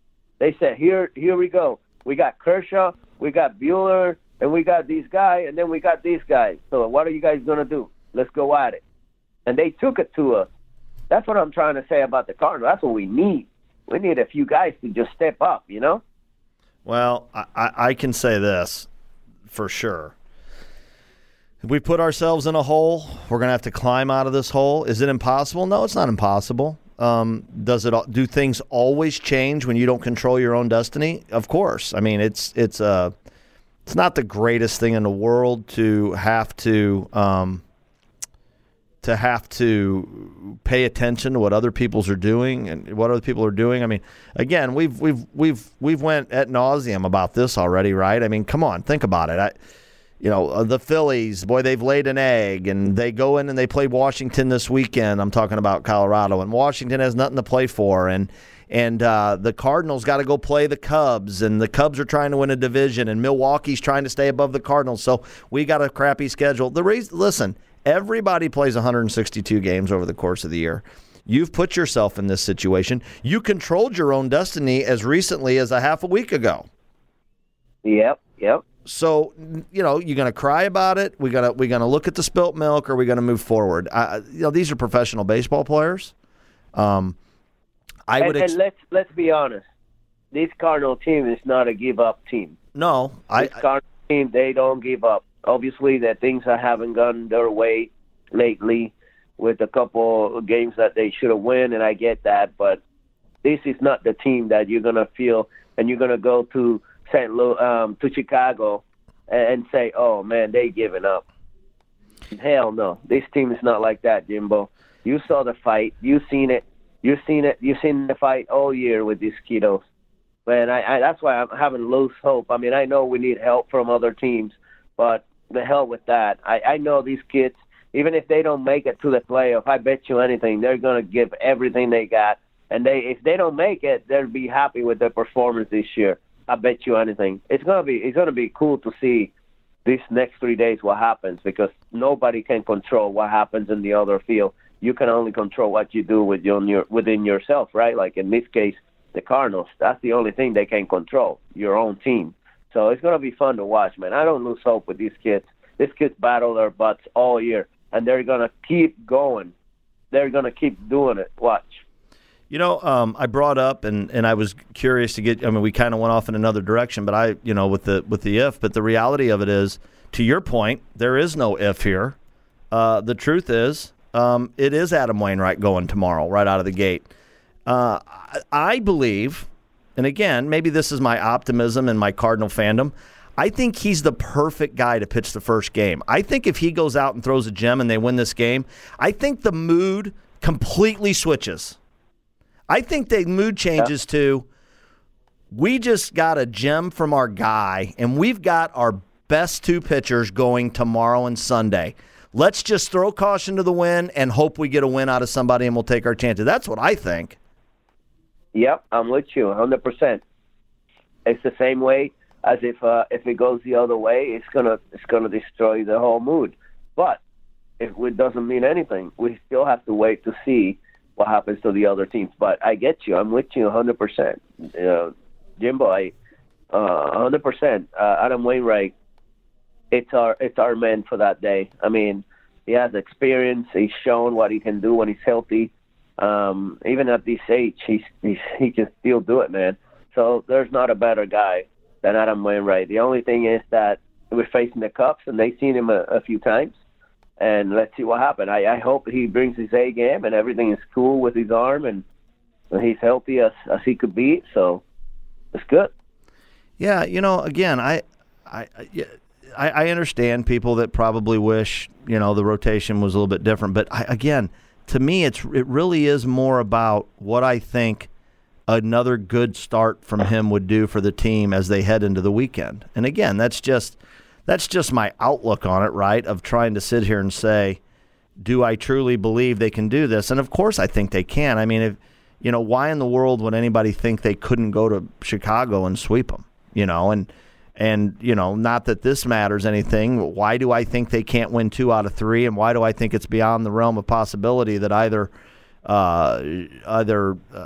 Speaker 6: They said, here, here we go. We got Kershaw, we got Buehler, and we got these guys, and then we got these guys. So what are you guys going to do? Let's go at it. And they took it to us. That's what I'm trying to say about the Cardinals. That's what we need. We need a few guys to just step up, you know?
Speaker 5: Well, I, I can say this for sure. If we put ourselves in a hole, we're going to have to climb out of this hole. Is it impossible? No, it's not impossible. Um, does it? Do things always change when you don't control your own destiny? Of course. I mean, it's it's a it's not the greatest thing in the world to have to um, to have to pay attention to what other people's are doing and what other people are doing. I mean, again, we've we've we've we've went ad nauseum about this already, right? I mean, come on, think about it. I, You know, the Phillies, boy, they've laid an egg, and they go in and they play Washington this weekend. I'm talking about Colorado, and Washington has nothing to play for, and and uh, the Cardinals got to go play the Cubs, and the Cubs are trying to win a division, and Milwaukee's trying to stay above the Cardinals, so we got a crappy schedule. The reason, listen, everybody plays one hundred sixty-two games over the course of the year. You've put yourself in this situation. You controlled your own destiny as recently as a half a week ago.
Speaker 6: Yep, yep.
Speaker 5: So, you know, you're going to cry about it. We're going to we're going to look at the spilt milk, or we're going to move forward. I, you know, these are professional baseball players. Um, I
Speaker 6: and,
Speaker 5: would. Ex-
Speaker 6: and let's let's be honest. This Cardinal team is not a give up team.
Speaker 5: No, I.
Speaker 6: This Cardinal team, they don't give up. Obviously, that things haven't gone their way lately, with a couple of games that they should have won, and I get that. But this is not the team that you're going to feel, and you're going to go to Saint Louis, um, to Chicago, and say, "Oh man, they giving up." Hell no, this team is not like that, Jimbo. You saw the fight, you seen it, you seen it, you seen the fight all year with these kiddos. Man, I, I that's why I'm having loose hope. I mean, I know we need help from other teams, but the hell with that. I, I know these kids, even if they don't make it to the playoff, I bet you anything they're gonna give everything they got, and they if they don't make it, they'll be happy with their performance this year. I bet you anything. It's gonna be it's gonna be cool to see these next three days what happens, because nobody can control what happens in the other field. You can only control what you do with your, your within yourself, right? Like in this case, the Cardinals. That's the only thing they can control, your own team. So it's gonna be fun to watch, man. I don't lose hope with these kids. These kids battle their butts all year, and they're gonna keep going. They're gonna keep doing it. Watch.
Speaker 5: You know, um, I brought up, and, and I was curious to get. I mean, we kind of went off in another direction, but I, you know, with the with the if. But the reality of it is, to your point, there is no if here. Uh, the truth is, um, it is Adam Wainwright going tomorrow, right out of the gate. Uh, I, I believe, and again, maybe this is my optimism and my Cardinal fandom. I think he's the perfect guy to pitch the first game. I think if he goes out and throws a gem and they win this game, I think the mood completely switches. I think the mood changes to, we just got a gem from our guy, and we've got our best two pitchers going tomorrow and Sunday. Let's just throw caution to the wind and hope we get a win out of somebody, and we'll take our chances. That's what I think.
Speaker 6: Yep, I'm with you one hundred percent. It's the same way as if uh, if it goes the other way, it's gonna it's gonna destroy the whole mood. But if it doesn't mean anything, we still have to wait to see what happens to the other teams. But I get you. I'm with you one hundred percent. You know, Jimbo, I, uh, one hundred percent. Uh, Adam Wainwright, it's our it's our man for that day. I mean, he has experience. He's shown what he can do when he's healthy. Um, even at this age, he's, he's, he can still do it, man. So there's not a better guy than Adam Wainwright. The only thing is that we're facing the Cubs, and they've seen him a, a few times. And let's see what happens. I, I hope he brings his A game and everything is cool with his arm, and he's healthy as, as he could be. So it's good.
Speaker 5: Yeah, you know, again, I, I, I, I understand people that probably wish, you know, the rotation was a little bit different. But I, again, to me, it's it really is more about what I think another good start from him would do for the team as they head into the weekend. And again, that's just. That's just my outlook on it, right, of trying to sit here and say, do I truly believe they can do this? And, of course, I think they can. I mean, if, you know, why in the world would anybody think they couldn't go to Chicago and sweep them, you know? And, and you know, not that this matters anything. Why do I think they can't win two out of three, and why do I think it's beyond the realm of possibility that either uh, either uh,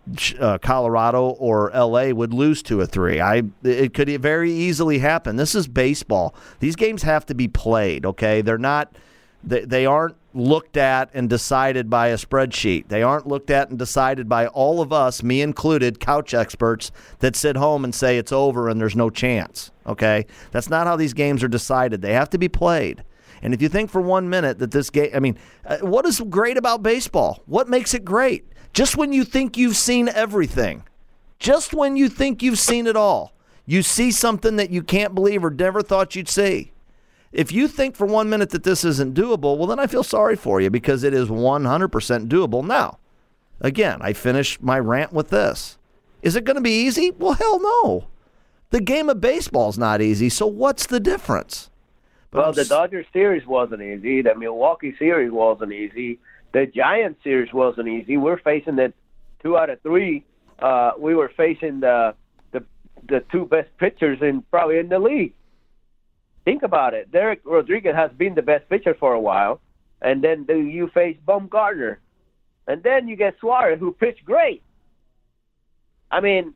Speaker 5: uh, Colorado or L A would lose two or three. I it could very easily happen. This is baseball. These games have to be played. Okay, they're not. They they aren't looked at and decided by a spreadsheet. They aren't looked at and decided by all of us, me included, couch experts that sit home and say it's over and there's no chance. Okay, that's not how these games are decided. They have to be played. And if you think for one minute that this game, I mean, uh, what is great about baseball? What makes it great? Just when you think you've seen everything, just when you think you've seen it all, you see something that you can't believe or never thought you'd see. If you think for one minute that this isn't doable, well, then I feel sorry for you because it is one hundred percent doable. Now, again, I finish my rant with this. Is it going to be easy? Well, hell no. The game of baseball is not easy, so what's the difference? But
Speaker 6: well,
Speaker 5: I'm
Speaker 6: the
Speaker 5: s-
Speaker 6: Dodgers series wasn't easy. The Milwaukee series wasn't easy. The Giants series wasn't easy. We're facing the two out of three. Uh, we were facing the, the the two best pitchers in probably in the league. Think about it. Derek Rodriguez has been the best pitcher for a while, and then the, you face Bumgarner, and then you get Suarez, who pitched great. I mean,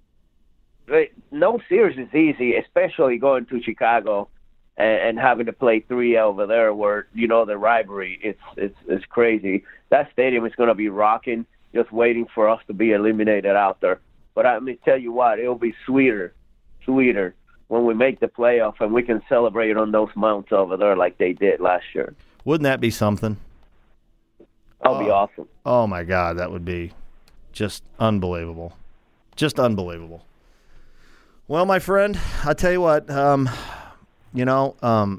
Speaker 6: no series is easy, especially going to Chicago and, and having to play three over there, where you know the rivalry. It's it's it's crazy. That stadium is going to be rocking, just waiting for us to be eliminated out there. But I mean, tell you what, it'll be sweeter, sweeter. when we make the playoff and we can celebrate on those mounts over there like they did last year.
Speaker 5: Wouldn't that be something?
Speaker 6: That'll
Speaker 5: oh,
Speaker 6: be awesome.
Speaker 5: Oh, my God, that would be just unbelievable. Just unbelievable. Well, my friend, I tell you what, um, you know, um,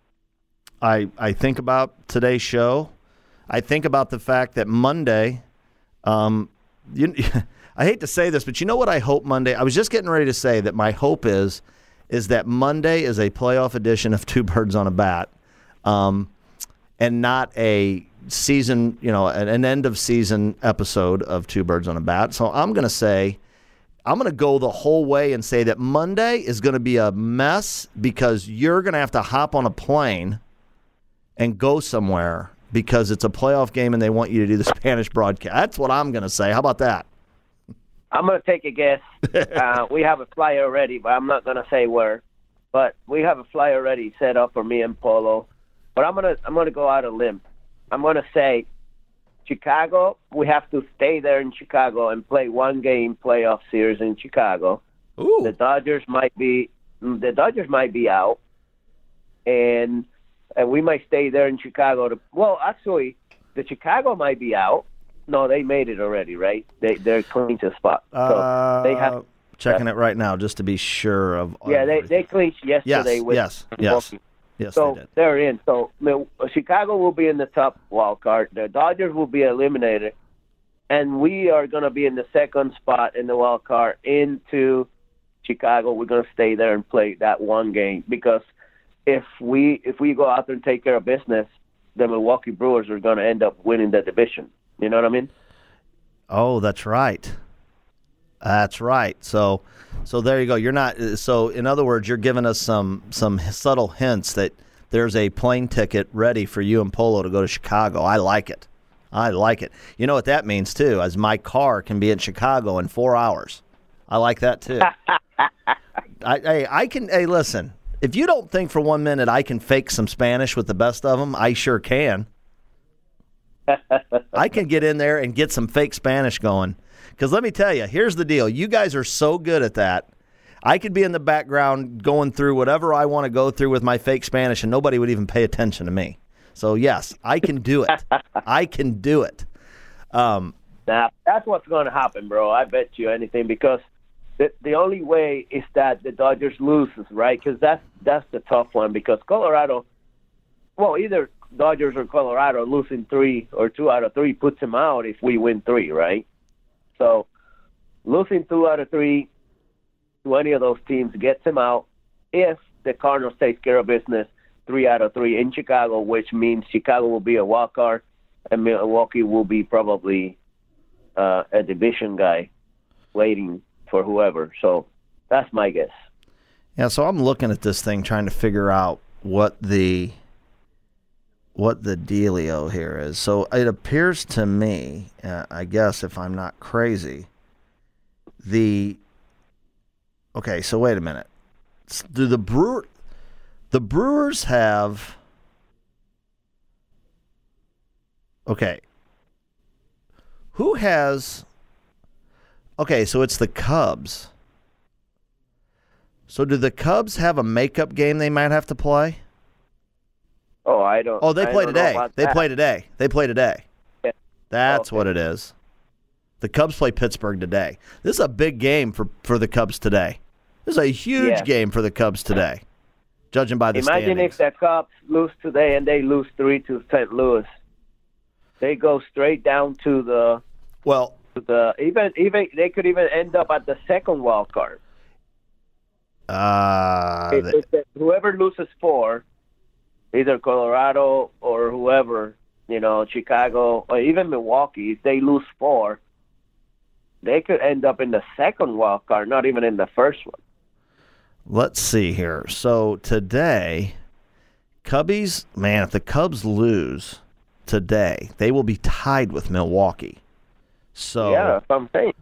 Speaker 5: I I think about today's show. I think about the fact that Monday, um, you, I hate to say this, but you know what I hope Monday? I was just getting ready to say that my hope is is that Monday is a playoff edition of Two Birds on a Bat, um, and not a season, you know, an, an end of season episode of Two Birds on a Bat. So I'm going to say, I'm going to go the whole way and say that Monday is going to be a mess because you're going to have to hop on a plane and go somewhere because it's a playoff game and they want you to do the Spanish broadcast. That's what I'm going to say. How about that?
Speaker 6: I'm going to take a guess. uh, we have a flyer ready, but I'm not going to say where. But we have a flyer ready set up for me and Polo. But I'm going to I'm going to go out a limb. I'm going to say Chicago, we have to stay there in Chicago and play one game playoff series in Chicago.
Speaker 5: Ooh.
Speaker 6: The Dodgers might be the Dodgers might be out, and and we might stay there in Chicago. To, well, actually, the Chicago might be out. No, they made it already, right? They they're clinched a spot. So
Speaker 5: Uh,
Speaker 6: they have
Speaker 5: checking it right now just to be sure of.
Speaker 6: yeah, they
Speaker 5: everything.
Speaker 6: they clinched yesterday
Speaker 5: Yes,
Speaker 6: with
Speaker 5: yes, yes.
Speaker 6: Milwaukee.
Speaker 5: Yes,
Speaker 6: So
Speaker 5: they did.
Speaker 6: they're in. So Mil- Chicago will be in the top wild card. The Dodgers will be eliminated, and we are going to be in the second spot in the wild card into Chicago. We're going to stay there and play that one game because if we if we go out there and take care of business, the Milwaukee Brewers are going to end up winning the division. You know what I mean?
Speaker 5: Oh, that's right. That's right. So, so there you go. You're not. So, in other words, you're giving us some some subtle hints that there's a plane ticket ready for you and Polo to go to Chicago. I like it. I like it. You know what that means too? As my car can be in Chicago in four hours. I like that too. I, I I can. Hey, listen. If you don't think for one minute I can fake some Spanish with the best of them, I sure can. I can get in there and get some fake Spanish going. Because let me tell you, here's the deal. You guys are so good at that. I could be in the background going through whatever I want to go through with my fake Spanish, and nobody would even pay attention to me. So, yes, I can do it. I can do it. Um,
Speaker 6: Now, that's what's going to happen, bro. I bet you anything because the the only way is that the Dodgers loses, right? Because that's, that's the tough one because Colorado, well, either Dodgers or Colorado losing three or two out of three puts them out if we win three, right? So losing two out of three to any of those teams gets them out if the Cardinals take care of business three out of three in Chicago, which means Chicago will be a wild card and Milwaukee will be probably uh, a division guy waiting for whoever. So that's my guess.
Speaker 5: yeah, so I'm looking at this thing trying to figure out what the what the dealio here is. So it appears to me, uh, I guess if I'm not crazy, the okay. So wait a minute. Do the Brewer the Brewers have okay? Who has okay? So it's the Cubs. So do the Cubs have a makeup game they might have to play?
Speaker 6: Oh, I don't.
Speaker 5: Oh, they
Speaker 6: I
Speaker 5: play
Speaker 6: don't know
Speaker 5: today.
Speaker 6: about
Speaker 5: They
Speaker 6: that.
Speaker 5: play today. They play today.
Speaker 6: Yeah.
Speaker 5: That's
Speaker 6: Okay.
Speaker 5: what it is. The Cubs play Pittsburgh today. This is a big game for, for the Cubs today. This is a huge
Speaker 6: Yeah.
Speaker 5: game for the Cubs today, judging by the
Speaker 6: Imagine
Speaker 5: standings.
Speaker 6: if the Cubs lose today and they lose three to Saint Louis. They go straight down to the
Speaker 5: Well,
Speaker 6: to the even even they could even end up at the second wild card.
Speaker 5: uh,
Speaker 6: If- if the- whoever loses four, either Colorado or whoever, you know, Chicago or even Milwaukee, if they lose four, they could end up in the second wild card, not even in the first one.
Speaker 5: let's see here. So today, Cubbies, man, if the Cubs lose today, they will be tied with Milwaukee. So
Speaker 6: Yeah, that's what I'm saying.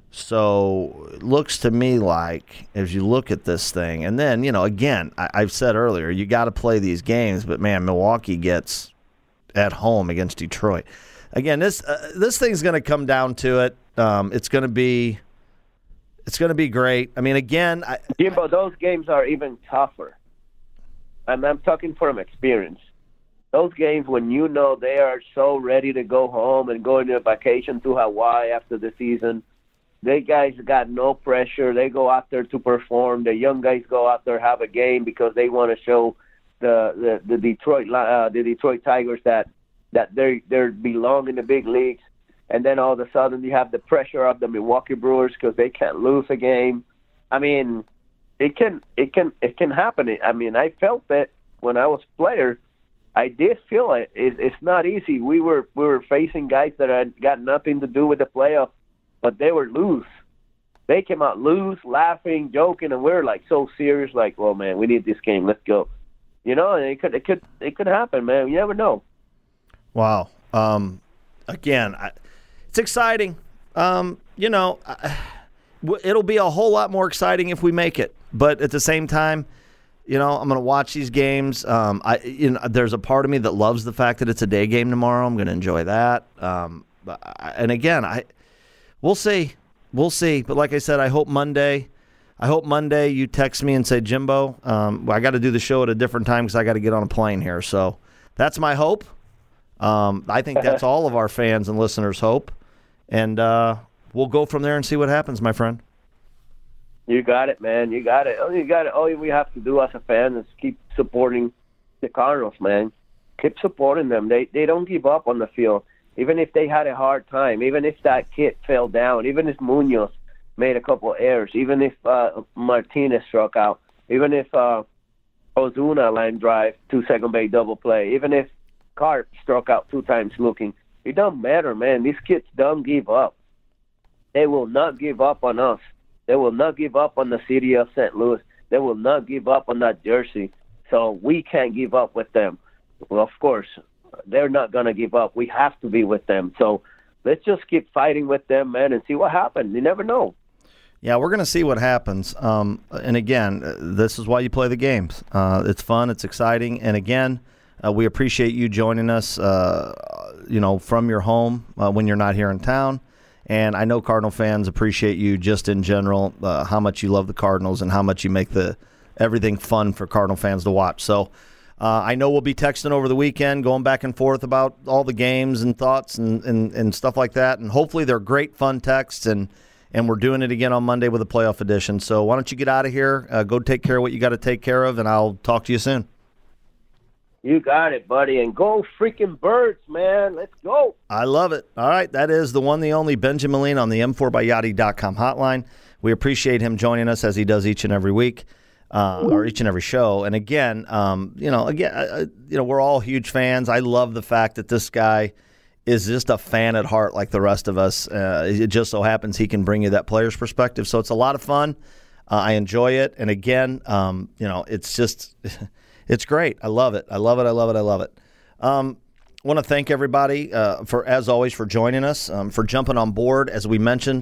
Speaker 5: So it looks to me like, as you look at this thing, and then, you know, again, I, I've said earlier, you got to play these games, but, man, Milwaukee gets at home against Detroit. Again, this uh, this thing's going to come down to it. Um, it's going to be it's going to be great. I mean, again, I,
Speaker 6: Jimbo, those games are even tougher. And I'm talking from experience. Those games when you know they are so ready to go home and go on a vacation to Hawaii after the season, they guys got no pressure. They go out there to perform. The young guys go out there have a game because they want to show the the, the Detroit uh, the Detroit Tigers that that they they belong in the big leagues. And then all of a sudden you have the pressure of the Milwaukee Brewers because they can't lose a game. I mean, it can it can it can happen. I mean, I felt it when I was a player. I did feel it. it. It's not easy. We were we were facing guys that had got nothing to do with the playoff, but they were loose. They came out loose, laughing, joking, and we were like so serious. Like, well, man, we need this game. Let's go. You know, and it could it could it could happen, man. You never know.
Speaker 5: wow. Um, again, I, it's exciting. Um, you know, I, w- it'll be a whole lot more exciting if we make it. But at the same time, you know, I'm going to watch these games. Um, I, you know, there's a part of me that loves the fact that it's a day game tomorrow. I'm going to enjoy that. Um, but I, and again, I, we'll see, we'll see. But like I said, I hope Monday, I hope Monday you text me and say, Jimbo, um, well, I got to do the show at a different time because I got to get on a plane here. So that's my hope. Um, I think that's all of our fans and listeners' hope, and uh, we'll go from there and see what happens, my friend.
Speaker 6: You got it, man. You got it. All you got it. All we have to do as a fan is keep supporting the Cardinals, man. Keep supporting them. They they don't give up on the field, even if they had a hard time. Even if that kid fell down. Even if Munoz made a couple of errors. Even if uh, Martinez struck out. Even if uh, Ozuna line drive two second base double play. Even if Carp struck out two times looking. It don't matter, man. These kids don't give up. They will not give up on us. They will not give up on the city of Saint Louis. They will not give up on that jersey. So we can't give up with them. Well, of course, they're not going to give up. We have to be with them. So let's just keep fighting with them, man, and see what happens. You never know.
Speaker 5: Yeah, we're going to see what happens. Um, and again, this is why you play the games. Uh, it's fun. It's exciting. And again, uh, we appreciate you joining us, uh, you know, from your home uh, when you're not here in town. And I know Cardinal fans appreciate you just in general, uh, how much you love the Cardinals and how much you make the everything fun for Cardinal fans to watch. So uh, I know we'll be texting over the weekend, going back and forth about all the games and thoughts and, and, and stuff like that. And hopefully they're great, fun texts, and, and we're doing it again on Monday with a playoff edition. So why don't you get out of here, uh, go take care of what you got to take care of, and I'll talk to you soon.
Speaker 6: You got it, buddy. And go freaking Birds, man. Let's go.
Speaker 5: I love it. All right, that is the one, the only Benjamin Lean on the M four by Yachty dot com hotline. We appreciate him joining us as he does each and every week, uh, or each and every show. And again, um, you know, again, uh, you know, we're all huge fans. I love the fact that this guy is just a fan at heart, like the rest of us. Uh, it just so happens he can bring you that player's perspective. So it's a lot of fun. Uh, I enjoy it. And again, um, you know, it's just. It's great. I love it. I love it. I love it. I love it. Um, want to thank everybody uh, for, as always, for joining us, um, for jumping on board. As we mentioned,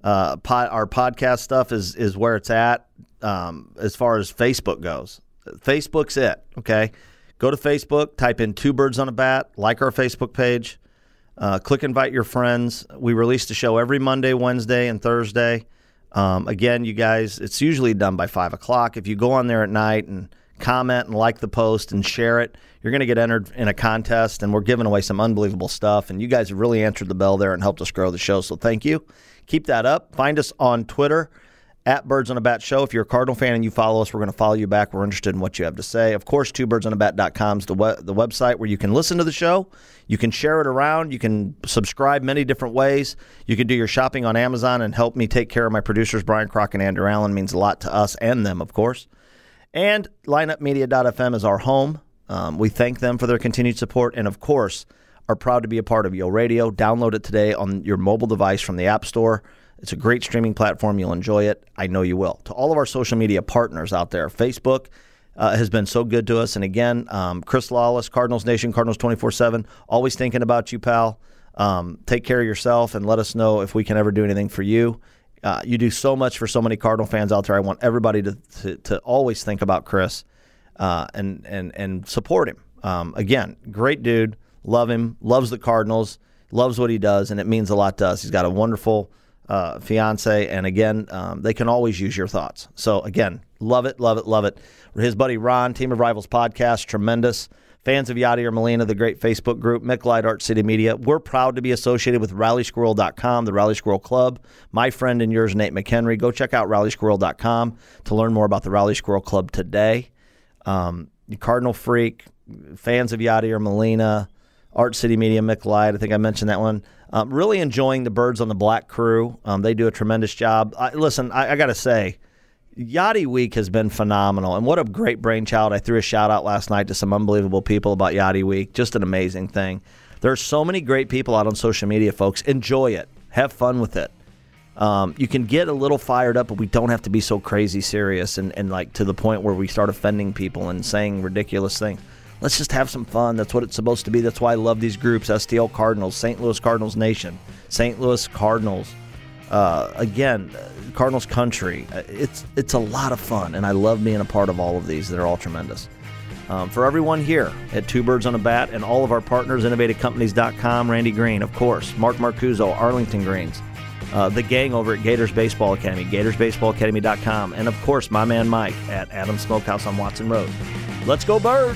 Speaker 5: Uh, pod, our podcast stuff is is where it's at um, as far as Facebook goes. Facebook's it, okay? Go to Facebook, type in Two Birds on a Bat, like our Facebook page, uh, click invite your friends. We release the show every Monday, Wednesday, and Thursday. Um, again, you guys, it's usually done by five o'clock. If you go on there at night and comment and like the post and share it, you're going to get entered in a contest, and we're giving away some unbelievable stuff. And you guys have really answered the bell there and helped us grow the show, so thank you. Keep that up. Find us on Twitter, at Birds on a Bat Show. If you're a Cardinal fan and you follow us, we're going to follow you back. We're interested in what you have to say. Of course, two birds on a bat dot com is the, we- the website where you can listen to the show. You can share it around. You can subscribe many different ways. You can do your shopping on Amazon and help me take care of my producers, Brian Crock and Andrew Allen. It means a lot to us and them, of course. And lineup media dot f m is our home. Um, we thank them for their continued support and, of course, are proud to be a part of Yo Radio. Download it today on your mobile device from the App Store. It's a great streaming platform. You'll enjoy it. I know you will. To all of our social media partners out there, Facebook uh, has been so good to us. And again, um, Chris Lawless, Cardinals Nation, Cardinals twenty-four seven, always thinking about you, pal. Um, take care of yourself and let us know if we can ever do anything for you. Uh, you do so much for so many Cardinal fans out there. I want everybody to to, to always think about Chris uh, and, and, and support him. Um, again, great dude. Love him. Loves the Cardinals. Loves what he does, and it means a lot to us. He's got a wonderful Uh, fiance, and again, um, they can always use your thoughts. So again, love it, love it, love it. His buddy Ron, Team of Rivals podcast, tremendous. Fans of Yadier Molina, the great Facebook group, Mick Light, Art City Media. We're proud to be associated with Rally Squirrel dot com, the Rally Squirrel Club. My friend and yours, Nate McHenry. Go check out Rally Squirrel dot com to learn more about the Rally Squirrel Club today. Um, Cardinal Freak, fans of Yadier Molina, Art City Media, Mick Light. I think I mentioned that one. Um, really enjoying the Birds on the Black crew. Um, they do a tremendous job. I, listen, I, I got to say, Yachty Week has been phenomenal, and what a great brainchild. I threw a shout-out last night to some unbelievable people about Yachty Week. Just an amazing thing. There are so many great people out on social media, folks. Enjoy it. Have fun with it. Um, you can get a little fired up, but we don't have to be so crazy serious and, and like to the point where we start offending people and saying ridiculous things. Let's just have some fun. That's what it's supposed to be. That's why I love these groups. S T L Cardinals, Saint Louis Cardinals Nation, Saint Louis Cardinals. Uh, again, Cardinals Country. It's it's a lot of fun, and I love being a part of all of these. They're all tremendous. Um, for everyone here at Two Birds on a Bat and all of our partners, innovative companies dot com, Randy Green, of course, Mark Marcuzzo, Arlington Greens, uh, the gang over at Gators Baseball Academy, Gators Baseball Academy dot com, and, of course, my man Mike at Adams Smokehouse on Watson Road. Let's go, Birds!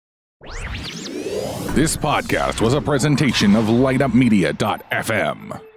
Speaker 1: This podcast was a presentation of light up media dot f m.